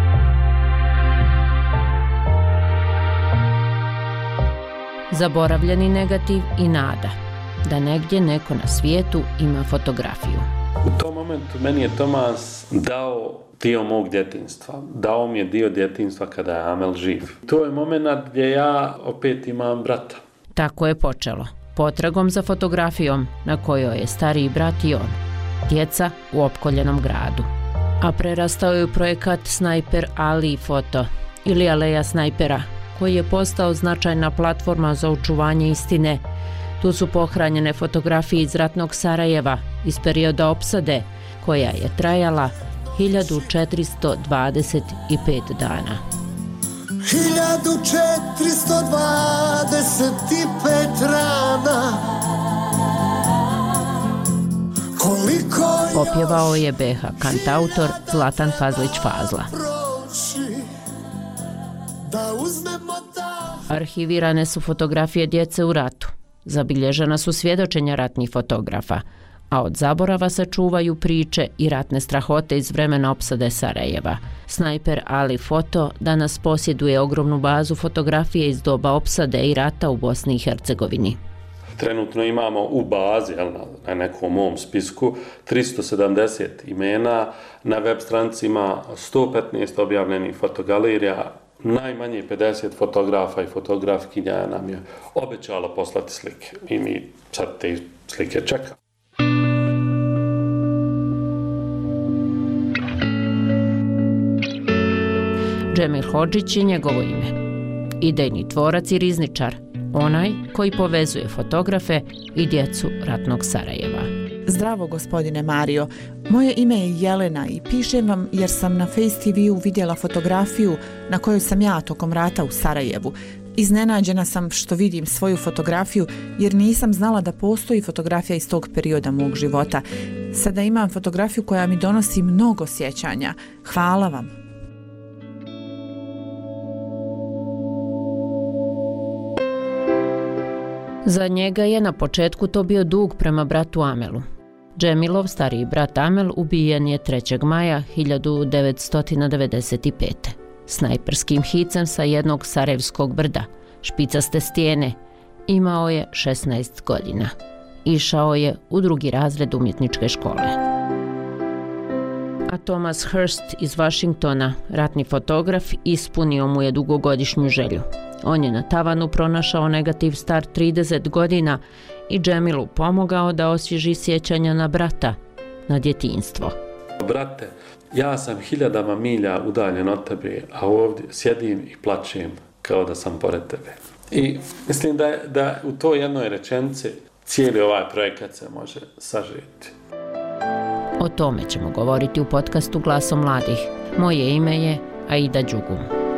Zaboravljeni negativ i nada da negdje neko na svijetu ima fotografiju. U tom momentu meni je Tomas dao dio mog djetinjstva. Dao mi je dio djetinjstva kada je Amel živ. To je moment gdje ja opet imam brata. Tako je počelo. Potragom za fotografijom na kojoj je stariji brat i on. Djeca u opkoljenom gradu. A prerastao je u projekat Snajper Ali Foto ili Aleja snajpera, koji je postao značajna platforma za očuvanje istine. Tu su pohranjene fotografije iz ratnog Sarajeva iz perioda opsade, koja je trajala hiljadu četiristo dvadeset pet dana. hiljadu četiristo dvadeset pet rana. Koliko Opjevao je be ha kantautor Zlatan Fazlić-Fazla. Da uzmemo da... Arhivirane su fotografije djece u ratu. Zabilježena su svjedočenja ratnih fotografa, a od zaborava se čuvaju priče i ratne strahote iz vremena opsade Sarajeva. Snajper Ali Foto danas posjeduje ogromnu bazu fotografije iz doba opsade i rata u Bosni i Hercegovini. Trenutno imamo u bazi, jel, na nekom mom spisku, tristo sedamdeset imena, na web stranicima sto petnaest objavljenih fotogalerija, najmanje pedeset fotografa i fotografkinja nam je obećalo poslati slike i mi sad te slike čekamo. Džemil Hodžić je njegovo ime. Idejni tvorac i rizničar, onaj koji povezuje fotografe i djecu ratnog Sarajeva. Zdravo, gospodine Mario. Moje ime je Jelena i pišem vam jer sam na Face te ve-u vidjela fotografiju na kojoj sam ja tokom rata u Sarajevu. Iznenađena sam što vidim svoju fotografiju jer nisam znala da postoji fotografija iz tog perioda mog života. Sada imam fotografiju koja mi donosi mnogo sjećanja. Hvala vam. Za njega je na početku to bio dug prema bratu Amelu. Džemilov stariji brat Amel ubijen je trećeg maja hiljadu devetsto devedeset pete. Snajperskim hicem sa jednog sarajevskog brda, špicaste stijene. Imao je šesnaest godina. Išao je u drugi razred umjetničke škole. A Thomas Hurst iz Washingtona, ratni fotograf, ispunio mu je dugogodišnju želju. On je na tavanu pronašao negativ star trideset godina i Džemilu pomogao da osvježi sjećanja na brata, na djetinjstvo. Brate, ja sam hiljadama milja udaljen od tebe, a ovdje sjedim i plačem kao da sam pored tebe. I mislim da, da u toj jednoj rečenici cijeli ovaj projekat se može sažeti. O tome ćemo govoriti u podcastu Glasom mladih. Moje ime je Aida Đugum.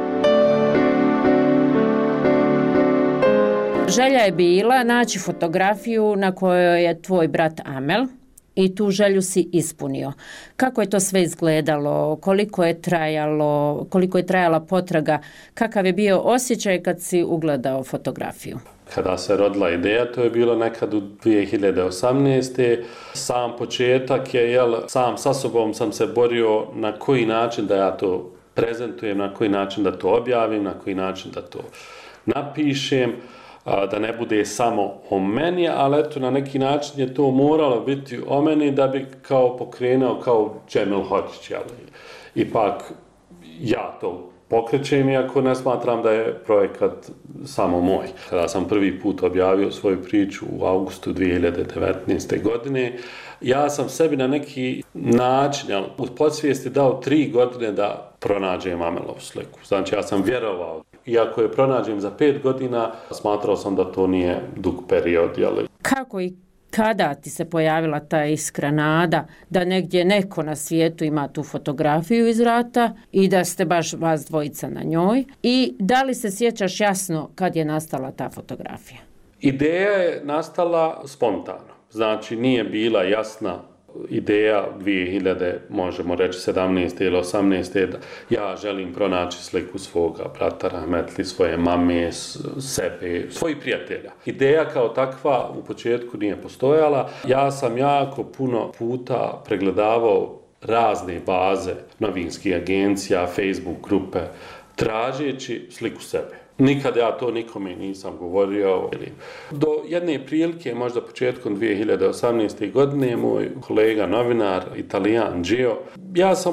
Želja je bila naći fotografiju na kojoj je tvoj brat Amel i tu želju si ispunio. Kako je to sve izgledalo, koliko je trajalo, koliko je trajala potraga, kakav je bio osjećaj kad si ugledao fotografiju? Kada se rodila ideja, to je bilo nekad u dvije hiljade osamnaeste. Sam početak je, jel, sam sa sobom sam se borio na koji način da ja to prezentujem, na koji način da to objavim, na koji način da to napišem. a, da ne bude samo o meni, ali eto na neki način je to moralo biti o meni da bi kao pokrenuo kao Džemil Hodžić, jel? Ipak ja to pokrećem, iako ne smatram da je projekat samo moj. Kada sam prvi put objavio svoju priču u augustu dvije hiljade devetnaeste. godine, ja sam sebi na neki način, jel, u podsvijesti dao tri godine da pronađem Amelovu sliku. Znači, ja sam vjerovao. Iako je pronađem za pet godina, smatrao sam da to nije dug period. Jel? Kako i kada ti se pojavila ta iskra nada da negdje neko na svijetu ima tu fotografiju iz rata i da ste baš vas dvojica na njoj? I da li se sjećaš jasno kad je nastala ta fotografija? Ideja je nastala spontano. Znači, nije bila jasna ideja dvije hiljade, možemo reći sedamnaeste ili osamnaeste. Da ja želim pronaći sliku svoga brata Rahmetli, svoje mame, sebe, svojih prijatelja. Ideja kao takva u početku nije postojala. Ja sam jako puno puta pregledavao razne baze novinskih agencija, Facebook grupe, tražeći sliku sebe. Nikad ja to nikome nisam govorio. Do jedne prilike, možda početkom dvije hiljade osamnaeste. godine, moj kolega novinar, Italijan Gio, ja sam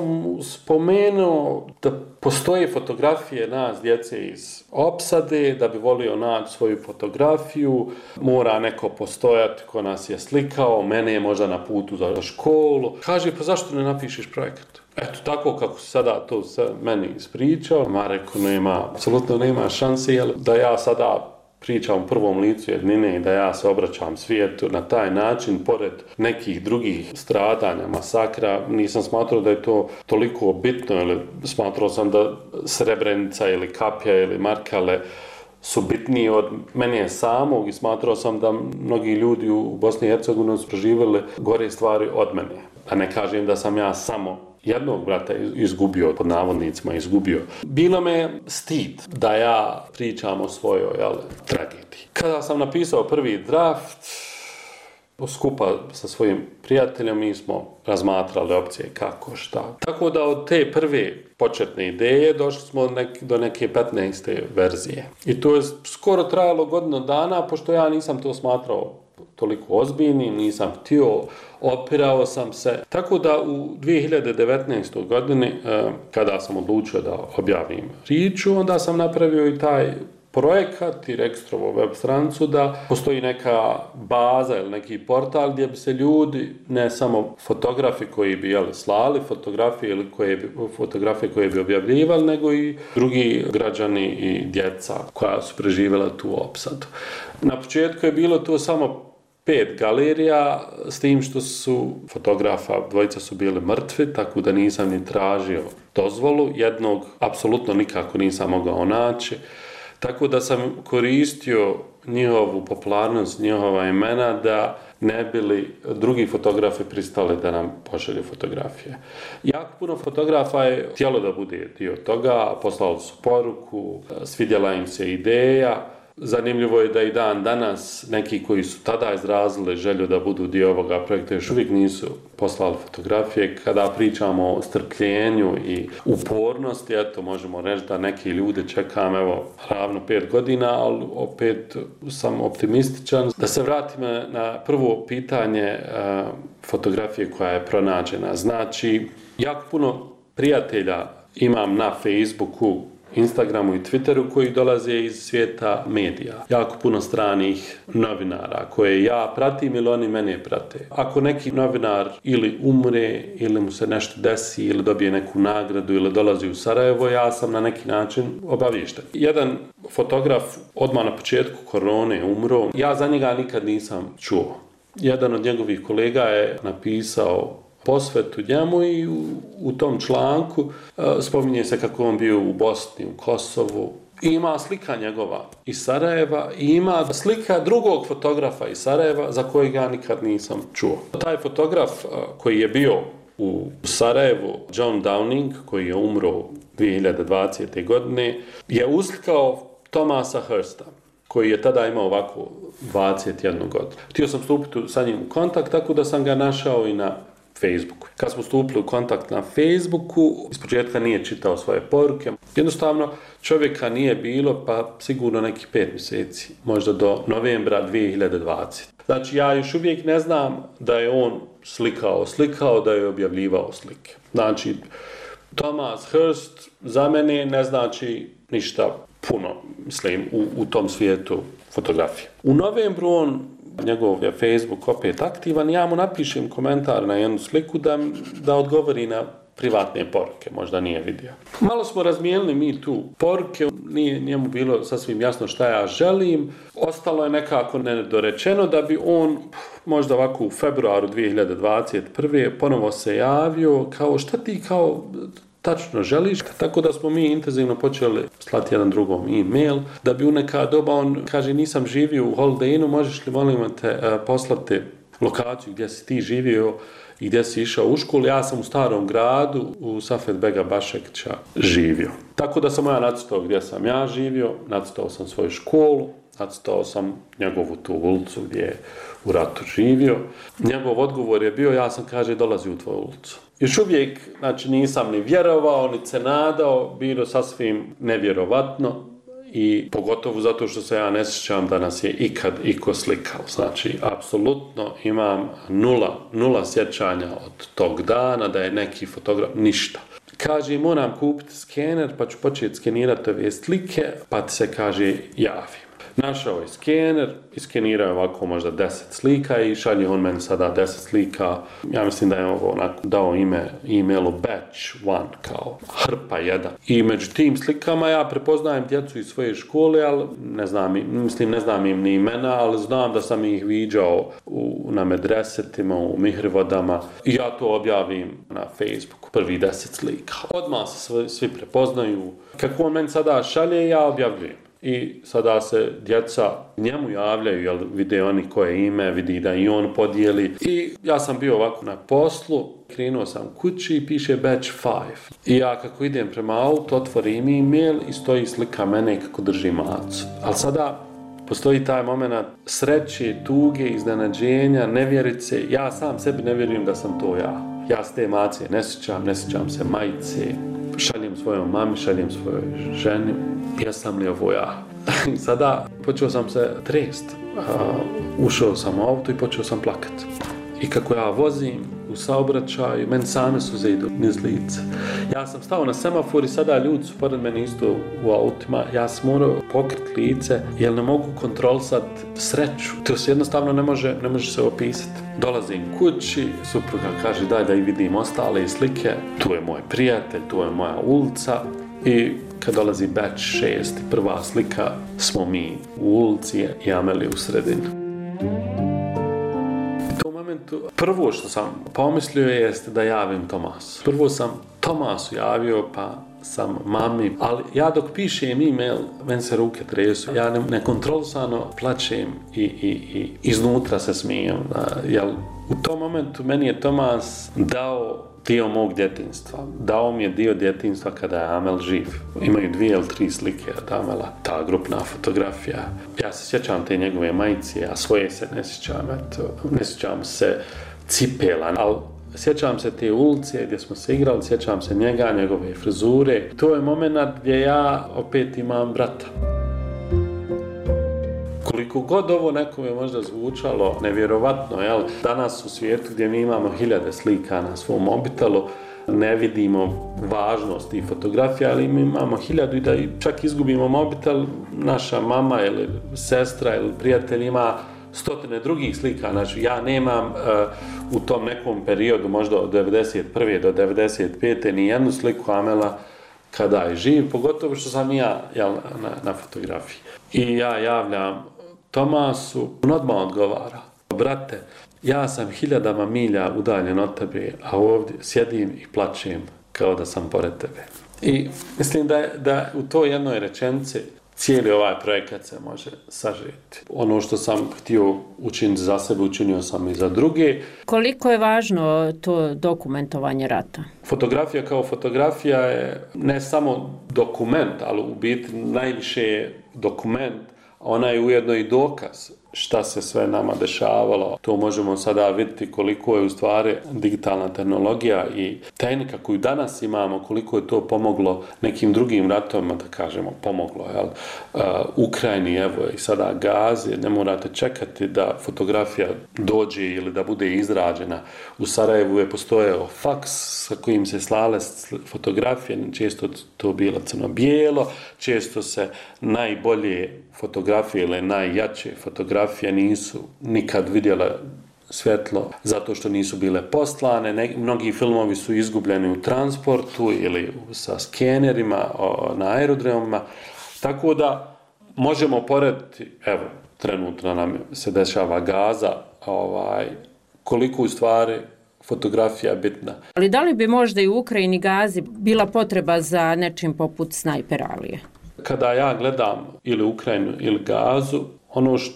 spomenuo da postoje fotografije nas, djece iz opsade, da bi volio naći svoju fotografiju, mora neko postojati ko nas je slikao, mene je možda na putu za školu. Kaže, pa zašto ne napišeš projekat? Eto, tako kako se sada to sve meni ispričao, ma rekao, nema, apsolutno nema šanse, jel, da ja sada pričam u prvom licu jednine i da ja se obraćam svijetu na taj način, pored nekih drugih stradanja, masakra, nisam smatrao da je to toliko bitno, ili smatrao sam da Srebrenica ili Kapja ili Markale su bitniji od mene samog i smatrao sam da mnogi ljudi u Bosni i Hercegovini su proživjeli gore stvari od mene. A ne kažem da sam ja samo jednog brata izgubio, pod navodnicima izgubio. Bilo me stid da ja pričam o svojoj, jel, tragediji. Kada sam napisao prvi draft, skupa sa svojim prijateljom, mi smo razmatrali opcije kako, šta. Tako da od te prve početne ideje došli smo nek, do neke petnaeste verzije. I to je skoro trajalo godinu dana, pošto ja nisam to smatrao toliko ozbiljnim, nisam htio, opirao sam se. Tako da u dvije hiljade devetnaestoj. godini, kada sam odlučio da objavim priču, onda sam napravio i taj projekat i registrovao web stranicu da postoji neka baza ili neki portal gdje bi se ljudi, ne samo fotografi koji bi, jeli, slali fotografije ili koje bi, fotografije koje bi objavljivali, nego i drugi građani i djeca koja su preživjela tu opsadu. Na početku je bilo to samo pet galerija, s tim što su fotografa, dvojica su bili mrtvi, tako da nisam ni tražio dozvolu. Jednog apsolutno nikako nisam mogao naći. Tako da sam koristio njihovu popularnost, njihova imena, da ne bili drugi fotografi pristali da nam pošalju fotografije. Jako puno fotografa je htjelo da bude dio toga, poslali su poruku, svidjela im se ideja. Zanimljivo je da i dan danas neki koji su tada izrazili želju da budu dio ovoga projekta još uvijek nisu poslali fotografije. Kada pričamo o strpljenju i upornosti, eto, možemo reći da neki ljudi čekam, evo, ravno pet godina, ali opet sam optimističan. Da se vratim na prvo pitanje uh, fotografije koja je pronađena. Znači, jako puno prijatelja imam na Facebooku, Instagramu i Twitteru koji dolaze iz svijeta medija. Jako puno stranih novinara koje ja pratim ili oni mene prate. Ako neki novinar ili umre ili mu se nešto desi ili dobije neku nagradu ili dolazi u Sarajevo, ja sam na neki način obaviješten. Jedan fotograf odmah na početku korone umro. Ja za njega nikad nisam čuo. Jedan od njegovih kolega je napisao posvetu njemu i u, u tom članku uh, spominje se kako on bio u Bosni, u Kosovu. I ima slika njegova iz Sarajeva i ima slika drugog fotografa iz Sarajeva za kojeg ja nikad nisam čuo. Taj fotograf uh, koji je bio u Sarajevu, John Downing, koji je umro dvije hiljade dvadesete. godine, je uslikao Thomasa Hursta, koji je tada imao ovako dvadeset jednu godinu. Htio sam stupiti sa njim u kontakt, tako da sam ga našao i na Facebooku. Kad smo stupili u kontakt na Facebooku, ispočetka nije čitao svoje poruke. Jednostavno, čovjeka nije bilo, pa sigurno nekih pet mjeseci, možda do novembra dvije hiljade dvadesete. Znači, ja još uvijek ne znam da je on slikao, slikao, da je objavljivao slike. Znači, Thomas Hurst za mene ne znači ništa puno, mislim, u, u tom svijetu fotografije. U novembru on, njegov je Facebook opet aktivan, ja mu napišem komentar na jednu sliku da, da odgovori na privatne poruke, možda nije vidio. Malo smo razmijenili mi tu poruke, nije njemu bilo sasvim jasno šta ja želim, ostalo je nekako nedorečeno da bi on možda ovako u februaru dvije hiljade dvadeset prve ponovo se javio kao šta ti kao tačno želiš, tako da smo mi intenzivno počeli slati jedan drugom e-mail, da bi u neka doba on kaže nisam živio u Holiday Innu, možeš li molim te poslati lokaciju gdje si ti živio i gdje si išao u školu, ja sam u Starom gradu u Safet Bega Bašekića živio. Tako da sam ja nacrtao gdje sam ja živio, nacrtao sam svoju školu, nacrtao sam njegovu tu ulicu gdje je u ratu živio. Njegov odgovor je bio, ja sam, kaže, dolazi u tvoju ulicu. Još uvijek, znači, nisam ni vjerovao, ni se nadao, bilo sasvim nevjerovatno i pogotovo zato što se ja ne sjećam da nas je ikad iko slikao. Znači, apsolutno imam nula, nula sjećanja od tog dana da je neki fotograf, ništa. Kaže, moram kupiti skener, pa ću početi skenirati ove slike, pa ti se, kaže, javim. Našao je skener, iskenirao je ovako možda deset slika i šalje on meni sada deset slika. Ja mislim da je ovo onako dao ime e-mailu batch one, kao hrpa jedan. I među tim slikama ja prepoznajem djecu iz svoje škole, ali ne znam, mislim ne znam im ni imena, ali znam da sam ih viđao u, na medresetima, u mihrivodama i ja to objavim na Facebooku, prvi deset slika. Odmah se svi, svi prepoznaju. Kako on meni sada šalje, ja objavljujem. I sada se djeca njemu javljaju, jer vide oni koje ime, vidi da i on podijeli. I ja sam bio ovako na poslu, krenuo sam kući i piše batch five. I ja kako idem prema autu, otvorim e-mail i stoji slika mene kako drži macu. Ali sada postoji taj moment sreće, tuge, iznenađenja, nevjerice. Ja sam sebi ne vjerujem da sam to ja. Ja s te mace ne sjećam, ne sjećam se majice. Šaljem svojom mami, šaljem svojoj ženi. Jesam li ovo ja? Sada počeo sam se trest. Uh, ušao sam u auto i počeo sam plakat. I kako ja vozim u saobraćaju, meni same suze idu niz lice. Ja sam stao na semafor i sada ljudi su pored mene isto u autima. Ja sam morao pokriti lice jer ne mogu kontrolisati sreću. To se jednostavno ne može, ne može se opisati. Dolazim kući, supruga kaže daj da i vidim ostale slike. Tu je moj prijatelj, tu je moja ulica. I kad dolazi batch šest, prva slika, smo mi u ulici i Ameli u sredini. U tom momentu, prvo što sam pomislio jeste da javim Tomasu. Prvo sam Tomasu javio, pa sam mami, ali ja dok pišem e-mail, meni se ruke tresu. Ja nekontrolisano plačem i, i, i iznutra se smijem. Jer u tom momentu meni je Tomas dao dio mog djetinjstva. Dao mi je dio djetinjstva kada je Amel živ. Imaju dvije ili tri slike od Amela, ta grupna fotografija. Ja se sjećam te njegove majice, a svoje se ne sjećam. Eto, ne sjećam se cipela, ali sjećam se te ulice gdje smo se igrali, sjećam se njega, njegove frizure. To je moment gdje ja opet imam brata. Koliko god ovo nekome možda zvučalo nevjerovatno, jel? Danas u svijetu gdje mi imamo hiljade slika na svom mobitelu, ne vidimo važnost tih fotografija, ali mi imamo hiljadu i da čak izgubimo mobitel, naša mama ili sestra ili prijatelj ima stotine drugih slika. Znači, ja nemam uh, u tom nekom periodu, možda od devedeset prve do devedeset pete ni jednu sliku Amela kada je živ, pogotovo što sam ja jel, na, na fotografiji. I ja javljam Tomasu, on odmah odgovara, brate, ja sam hiljadama milja udaljen od tebe, a ovdje sjedim i plačem kao da sam pored tebe. I mislim da, da u toj jednoj rečenici cijeli ovaj projekat se može sažeti. Ono što sam htio učiniti za sebe, učinio sam i za druge. Koliko je važno to dokumentovanje rata? Fotografija kao fotografija je ne samo dokument, ali u biti najviše je dokument, ona je ujedno i dokaz šta se sve nama dešavalo. To možemo sada vidjeti koliko je u stvari digitalna tehnologija i tehnika koju danas imamo, koliko je to pomoglo nekim drugim ratovima, da kažemo, pomoglo. Jel? Uh, Ukrajini, evo i sada Gazi, ne morate čekati da fotografija dođe ili da bude izrađena. U Sarajevu je postojao faks sa kojim se slale fotografije, često to bilo crno-bijelo, često se najbolje fotografije ili najjače fotografije nisu nikad vidjele svjetlo zato što nisu bile poslane. Ne, mnogi filmovi su izgubljeni u transportu ili sa skenerima o, na aerodromima. Tako da možemo porediti, evo, trenutno nam se dešava Gaza, ovaj, koliko u stvari fotografija je bitna. Ali da li bi možda i u Ukrajini Gazi bila potreba za nečim poput Snajper Alije? Kada ja gledam ili Ukrajinu ili Gazu, ono što,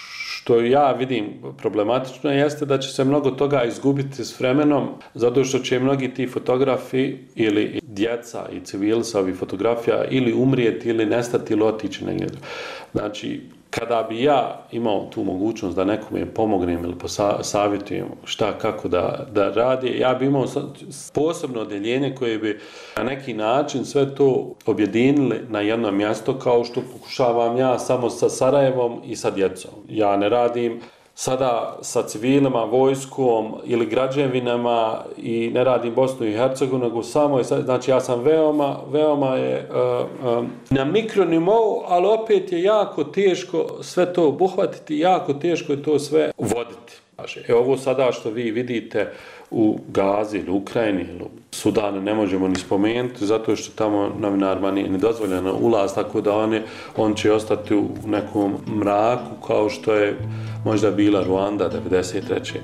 što ja vidim problematično jeste da će se mnogo toga izgubiti s vremenom, zato što će mnogi ti fotografi ili djeca i civili sa ovih fotografija ili umrijeti ili nestati ili otići negdje. Znači, kada bi ja imao tu mogućnost da nekome pomognem ili savjetujem šta, kako da, da radi, ja bi imao posebno odjeljenje koje bi na neki način sve to objedinili na jedno mjesto, kao što pokušavam ja samo sa Sarajevom i sa djecom. Ja ne radim sada sa civilima, vojskom ili građevinama i ne radim Bosnu i Hercegovinu, nego samo, znači ja sam veoma, veoma je uh, um, na mikronivou, ali opet je jako teško sve to obuhvatiti, jako teško je to sve voditi. E ovo sada što vi vidite u Gazi ili Ukrajini ili u Sudanu ne možemo ni spomenuti, zato što tamo novinarima nije ni dozvoljeno ulaz, tako da oni, on će ostati u nekom mraku kao što je možda bila Ruanda devedeset treće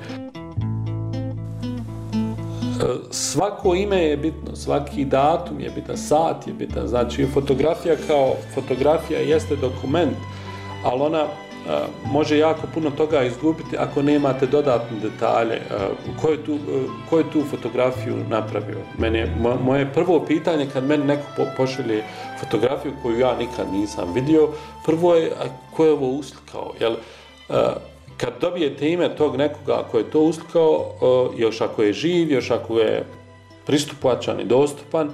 Svako ime je bitno, svaki datum je bitan, sat je bitan, znači fotografija kao fotografija jeste dokument, ali ona Uh, može jako puno toga izgubiti ako nemate dodatne detalje. Uh, ko, je tu, uh, ko je tu fotografiju napravio? Mene, mo, moje prvo pitanje kad meni neko po, pošalje fotografiju koju ja nikad nisam vidio, prvo je a, ko je ovo uslikao? Jel, uh, kad dobijete ime tog nekoga ko je to uslikao, uh, još ako je živ, još ako je pristupačan i dostupan,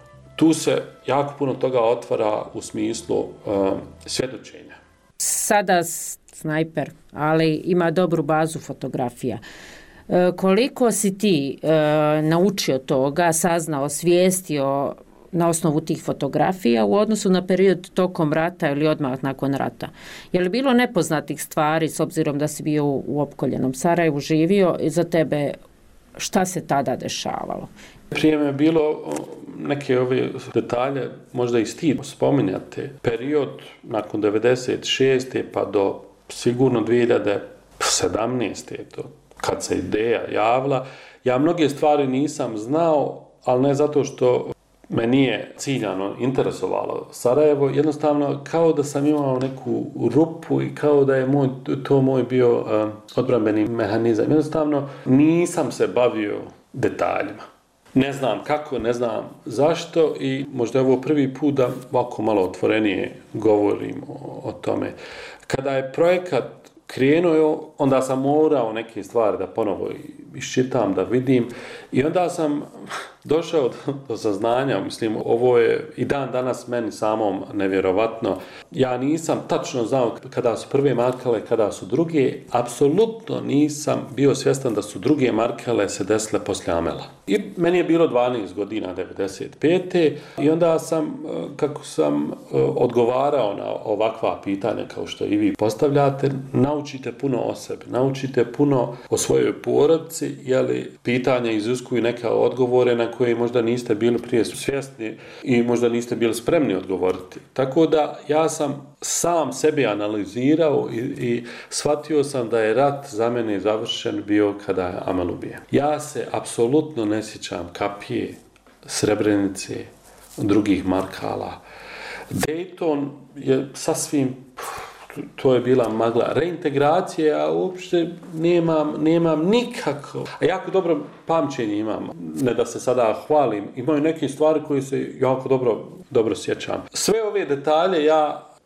tu se jako puno toga otvara u smislu uh, svjedočenja. Sada Snajper, ali ima dobru bazu fotografija. E, koliko si ti e, naučio toga, saznao, svijestio na osnovu tih fotografija u odnosu na period tokom rata ili odmah nakon rata? Je li bilo nepoznatih stvari, s obzirom da si bio u opkoljenom Sarajevu, živio, i za tebe šta se tada dešavalo? Prije me je bilo neke ove detalje, možda i stid spominjati. Period nakon devedeset šeste pa do sigurno dvije hiljade sedamnaeste to, kad se ideja javila, ja mnoge stvari nisam znao, ali ne zato što me nije ciljano interesovalo Sarajevo, jednostavno kao da sam imao neku rupu i kao da je moj, to moj bio uh, odbrambeni mehanizam. Jednostavno nisam se bavio detaljima. Ne znam kako, ne znam zašto i možda je ovo prvi put da ovako malo otvorenije govorim o, o tome. Kada je projekat krenuo, onda sam morao neke stvari da ponovo iščitam, da vidim i onda sam došao do, do saznanja, mislim, ovo je i dan danas meni samom nevjerovatno. Ja nisam tačno znao kada su prve markale, kada su druge, apsolutno nisam bio svjestan da su druge markale se desile poslije Amela. I meni je bilo dvanaest godina, devedeset pete i onda sam, kako sam odgovarao na ovakva pitanja kao što i vi postavljate, naučite puno o sebi, naučite puno o svojoj porodici, jeli pitanja iziskuju neke odgovore na koje možda niste bili prije svjesni i možda niste bili spremni odgovoriti. Tako da ja sam sam sebi analizirao i, i shvatio sam da je rat za mene završen bio kada je Amel ubijen. Ja se apsolutno ne sjećam Kapije, Srebrenice, drugih markala. Dayton je sasvim, to je bila magla reintegracije, a uopšte nemam, nemam nikako. A jako dobro pamćenje imam, ne da se sada hvalim. Imaju neke stvari koje se jako dobro, dobro sjećam. Sve ove detalje ja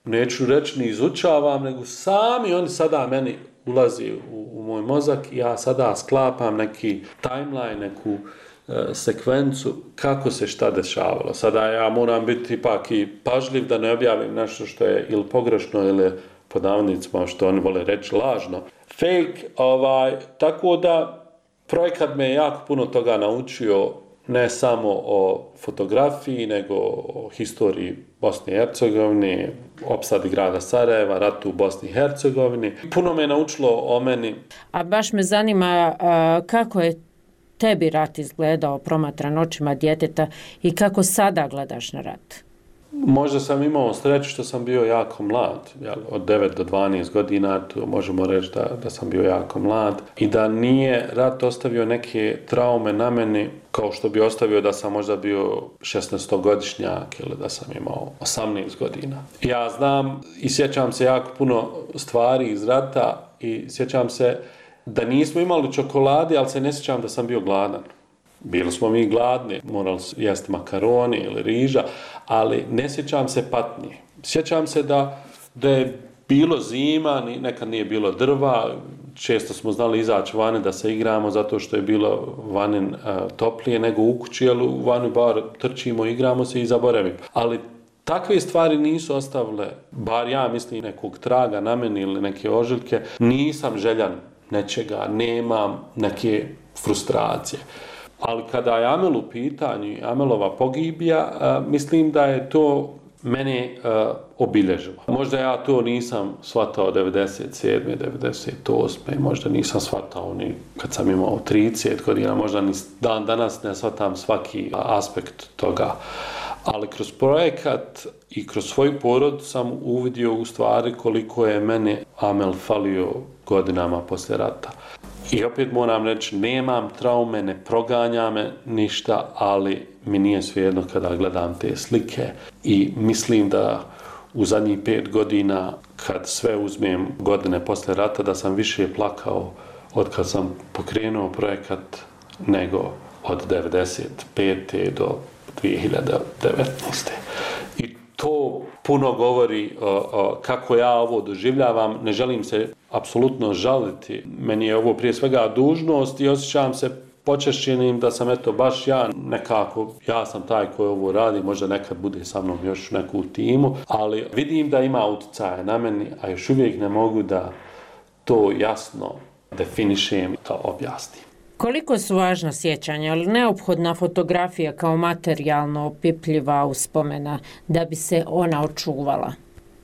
neću reći ni izučavam, nego sami oni sada meni ulazi u, u moj mozak i ja sada sklapam neki timeline, neku e, sekvencu kako se šta dešavalo. Sada ja moram biti ipak i pažljiv da ne objavim nešto što je ili pogrešno ili pod navodnicima što oni vole reći lažno. Fake, ovaj, tako da projekat me jako puno toga naučio, ne samo o fotografiji, nego o historiji Bosne i Hercegovine, opsadi grada Sarajeva, ratu u Bosni i Hercegovini. Puno me naučilo o meni. A baš me zanima a, kako je tebi rat izgledao promatran očima djeteta i kako sada gledaš na rat? Možda sam imao sreću što sam bio jako mlad, jel, od devet do dvanaest godina, to možemo reći da, da sam bio jako mlad i da nije rat ostavio neke traume na meni kao što bi ostavio da sam možda bio šesnaestogodišnjak ili da sam imao osamnaest godina. Ja znam i sjećam se jako puno stvari iz rata i sjećam se da nismo imali čokolade, ali se ne sjećam da sam bio gladan. Bili smo mi gladni, morali jesti makaroni ili riža, ali ne sjećam se patnje. Sjećam se da, da je bilo zima, nekad nije bilo drva, često smo znali izaći vani da se igramo zato što je bilo vanin uh, toplije nego u kući, ali u vani bar trčimo, igramo se i zaboravimo. Ali takve stvari nisu ostavile, bar ja mislim, nekog traga na meni ili neke ožiljke. Nisam željan nečega, nemam neke frustracije. Ali kada je Amel u pitanju, Amelova pogibija, uh, mislim da je to mene uh, obilježilo. Možda ja to nisam shvatao devedeset sedme, devedeset osme, možda nisam shvatao ni kad sam imao trideset godina, možda ni dan danas ne shvatam svaki aspekt toga. Ali kroz projekat i kroz svoju porod sam uvidio u stvari koliko je mene Amel falio godinama poslije rata. I opet moram reći, nemam traume, ne proganja me ništa, ali mi nije svejedno kada gledam te slike i mislim da u zadnjih pet godina, kad sve uzmem godine posle rata, da sam više plakao od kad sam pokrenuo projekat nego od devedeset pete do dvije hiljade devetnaeste. I to puno govori o, o, kako ja ovo doživljavam. Ne želim se apsolutno žaliti. Meni je ovo prije svega dužnost i osjećam se počešćenim da sam eto baš ja nekako, ja sam taj koji ovo radi, možda nekad bude sa mnom još neku timu, ali vidim da ima utjecaja na meni, a još uvijek ne mogu da to jasno definišem i to objasnim. Koliko su važna sjećanja, ali neophodna fotografija kao materijalno opipljiva uspomena da bi se ona očuvala?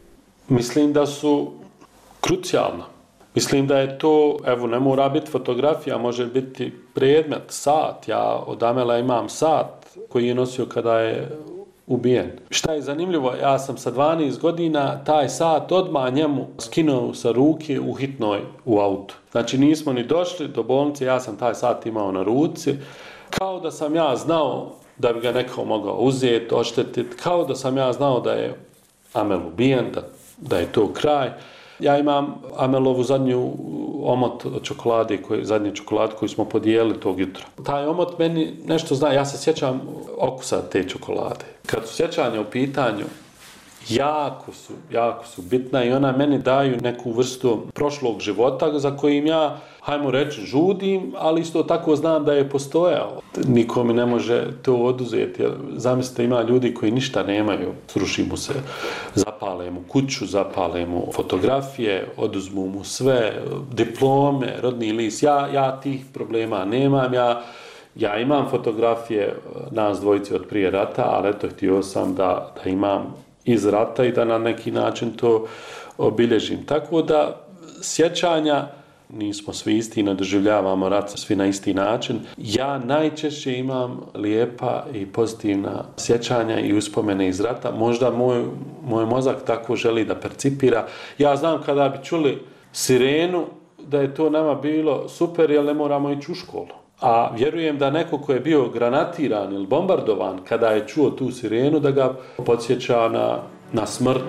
Mislim da su krucijalna. Mislim da je to, evo, ne mora biti fotografija, može biti predmet, sat. Ja od Amela imam sat koji je nosio kada je ubijen. Šta je zanimljivo, ja sam sa dvanaest godina taj sat odmah njemu skinuo sa ruke u hitnoj u autu. Znači nismo ni došli do bolnice, ja sam taj sat imao na ruci, kao da sam ja znao da bi ga neko mogao uzeti, oštetiti, kao da sam ja znao da je Amel ubijen, da, da je to kraj. Ja imam Amelovu zadnju omot od čokolade, koji, zadnji čokolad koji smo podijelili tog jutra. Taj omot meni nešto zna, ja se sjećam okusa te čokolade. Kad su sjećanja u pitanju, jako su, jako su bitna i ona meni daju neku vrstu prošlog života za kojim ja, hajmo reći, žudim, ali isto tako znam da je postojao. Niko mi ne može to oduzeti. Zamislite, ima ljudi koji ništa nemaju, sruši mu se, zapale mu kuću, zapale mu fotografije, oduzmu mu sve, diplome, rodni list. Ja, ja tih problema nemam, ja Ja imam fotografije nas dvojice od prije rata, ali eto, htio sam da, da imam iz rata i da na neki način to obilježim. Tako da sjećanja, nismo svi isti, ne doživljavamo rat svi na isti način. Ja najčešće imam lijepa i pozitivna sjećanja i uspomene iz rata. Možda moj, moj mozak tako želi da percipira. Ja znam kada bi čuli sirenu da je to nama bilo super, jer ne moramo ići u školu. A vjerujem da neko ko je bio granatiran ili bombardovan, kada je čuo tu sirenu, da ga podsjeća na, na smrt.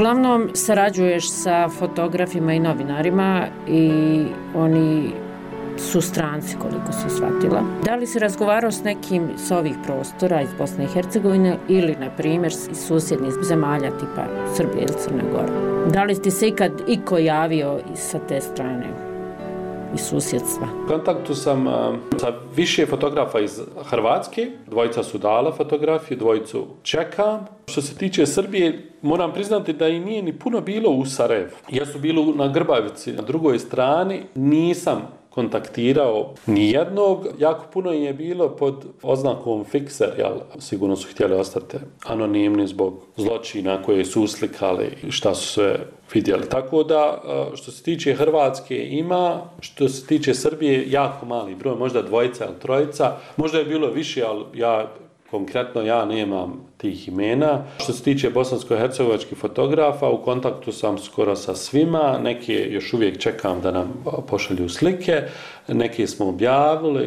Uglavnom sarađuješ sa fotografima i novinarima i oni su stranci, koliko sam shvatila. Da li si razgovarao s nekim s ovih prostora iz Bosne i Hercegovine ili, na primjer, iz susjednih zemalja tipa Srbije ili Crne Gore? Da li ti se ikad iko javio sa te strane, iz susjedstva? U kontaktu sam uh, sa više fotografa iz Hrvatske, dvojica su dala fotografiju, dvojicu čekam. Što se tiče Srbije, moram priznati da i nije ni puno bilo u Sarajevu. Ja su bili na Grbavici, na drugoj strani, nisam kontaktirao nijednog. Jako puno je bilo pod oznakom fikser, jel, sigurno su htjeli ostati anonimni zbog zločina koje su uslikali i šta su sve vidjeli. Tako da, što se tiče Hrvatske ima, što se tiče Srbije, jako mali broj, možda dvojica ili trojica, možda je bilo više, ali ja konkretno ja nemam tih imena. Što se tiče bosansko-hercegovačkih fotografa, u kontaktu sam skoro sa svima, neke još uvijek čekam da nam pošalju slike, neke smo objavili.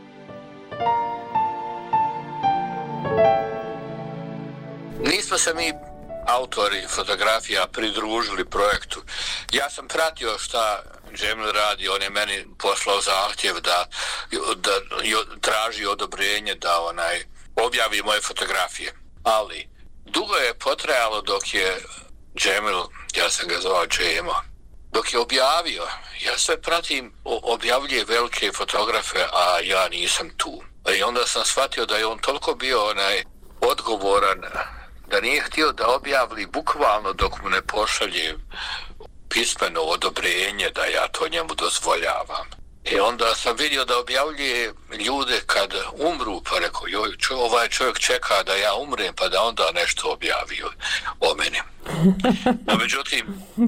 Nismo se mi autori fotografija pridružili projektu. Ja sam pratio šta Džemil radi, on je meni poslao zahtjev da, da traži odobrenje da onaj objavi moje fotografije. Ali dugo je potrajalo dok je Džemil, ja sam ga zvao Džemo, dok je objavio. Ja sve pratim, objavljuje velike fotografe, a ja nisam tu. I onda sam shvatio da je on toliko bio onaj odgovoran, da nije htio da objavili bukvalno dok mu ne pošalje pismeno odobrenje da ja to njemu dozvoljavam. I onda sam vidio da objavljuje ljude kad umru, pa rekao, joj, čo, ovaj čovjek čeka da ja umrem, pa da onda nešto objavi o meni. No međutim,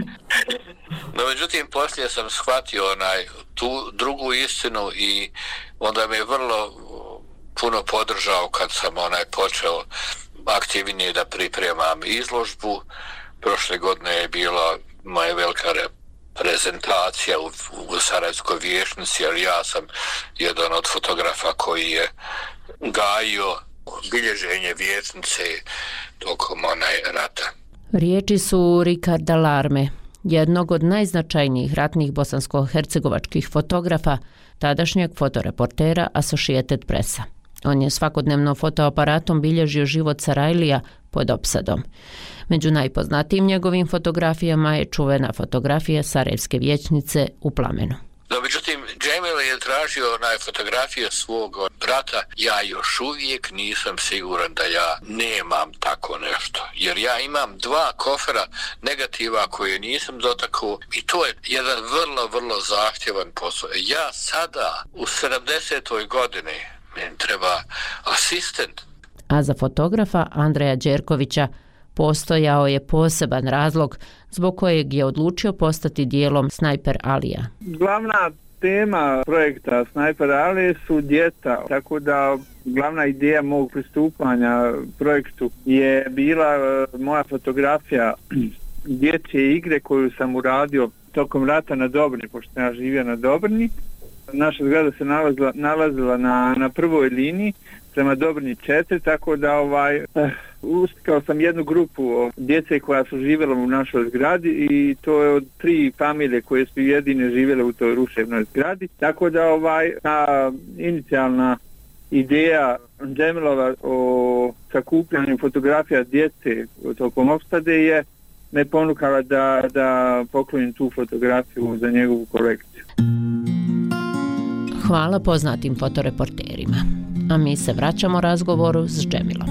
no međutim, poslije sam shvatio onaj, tu drugu istinu i onda me je vrlo puno podržao kad sam onaj počeo aktivnije da pripremam izložbu. Prošle godine je bila moja velika prezentacija u, u Sarajevskoj vijećnici, jer ja sam jedan od fotografa koji je gajio bilježenje vijećnice tokom onaj rata. Riječi su Ricarda Larme, jednog od najznačajnijih ratnih bosansko-hercegovačkih fotografa, tadašnjeg fotoreportera Associated Pressa. On je svakodnevno fotoaparatom bilježio život Sarajlija pod opsadom. Među najpoznatijim njegovim fotografijama je čuvena fotografija Sarajevske vijećnice u plamenu. No, međutim, Džemil je tražio onaj fotografije svog brata. Ja još uvijek nisam siguran da ja nemam tako nešto. Jer ja imam dva kofera negativa koje nisam dotakao i to je jedan vrlo, vrlo zahtjevan posao. Ja sada u sedamdesetoj godini meni treba asistent. A za fotografa Andreja Đerkovića postojao je poseban razlog zbog kojeg je odlučio postati dijelom Snajper Alija. Glavna tema projekta Snajper Alije su djeca, tako da glavna ideja mog pristupanja projektu je bila moja fotografija dječje igre koju sam uradio tokom rata na Dobrni, pošto ja živio na Dobrni. Naša zgrada se nalazila, nalazila na, na prvoj liniji prema Dobrni četiri, tako da ovaj, uh, uslikao sam jednu grupu djece koja su živjela u našoj zgradi i to je od tri familije koje su jedine živjele u toj ruševnoj zgradi. Tako da ovaj, ta inicijalna ideja Džemilova o sakupljanju fotografija djece tokom opsade je me ponukala da, da poklonim tu fotografiju za njegovu kolekciju. Hvala poznatim fotoreporterima. A mi se vraćamo razgovoru s Džemilom.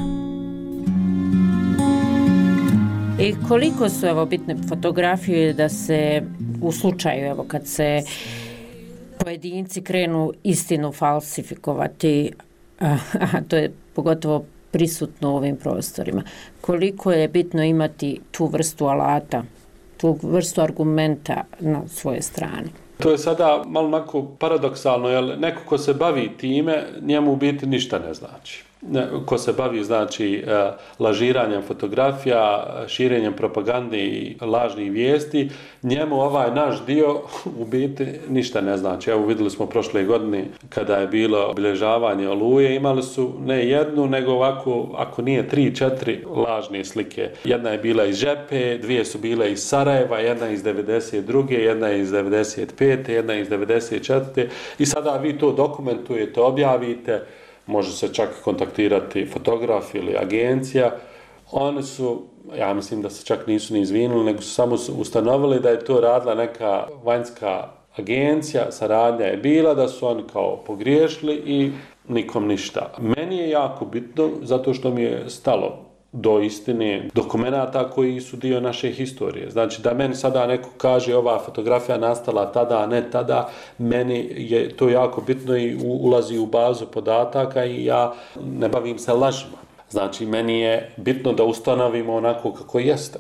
I koliko su evo bitne fotografije da se u slučaju evo kad se pojedinci krenu istinu falsifikovati, a, a to je pogotovo prisutno u ovim prostorima. Koliko je bitno imati tu vrstu alata, tu vrstu argumenta na svoje strane? To je sada malo onako paradoksalno, jer neko ko se bavi time, njemu u biti ništa ne znači. ko se bavi znači lažiranjem fotografija, širenjem propagande i lažnih vijesti, njemu ovaj naš dio u biti ništa ne znači. Evo vidjeli smo prošle godine kada je bilo obilježavanje Oluje, imali su ne jednu, nego ovako, ako nije tri, četiri lažne slike. Jedna je bila iz Žepe, dvije su bile iz Sarajeva, jedna iz devedeset druge, jedna iz devedeset pete, jedna iz devedeset četvrte i sada vi to dokumentujete, objavite, može se čak kontaktirati fotograf ili agencija. Oni su, ja mislim da se čak nisu ni izvinuli, nego su samo ustanovili da je to radila neka vanjska agencija, saradnja je bila, da su oni kao pogriješili i nikom ništa. Meni je jako bitno zato što mi je stalo do istine dokumenata koji su dio naše historije. Znači da meni sada neko kaže ova fotografija nastala tada, a ne tada, meni je to jako bitno i ulazi u bazu podataka i ja ne bavim se lažima. Znači meni je bitno da ustanovimo onako kako jeste.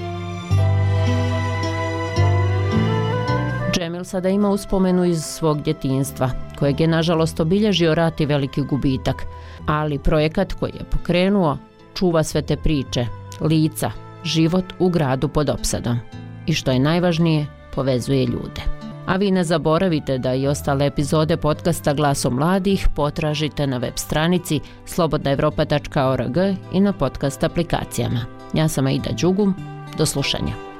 Džemil sada ima uspomenu iz svog djetinjstva, kojeg je nažalost obilježio rat i veliki gubitak, ali projekat koji je pokrenuo čuva sve te priče, lica, život u gradu pod opsadom. I što je najvažnije, povezuje ljude. A vi ne zaboravite da i ostale epizode podcasta Glasom mladih potražite na web stranici slobodna evropa tačka org i na podcast aplikacijama. Ja sam Aida Đugum, do slušanja.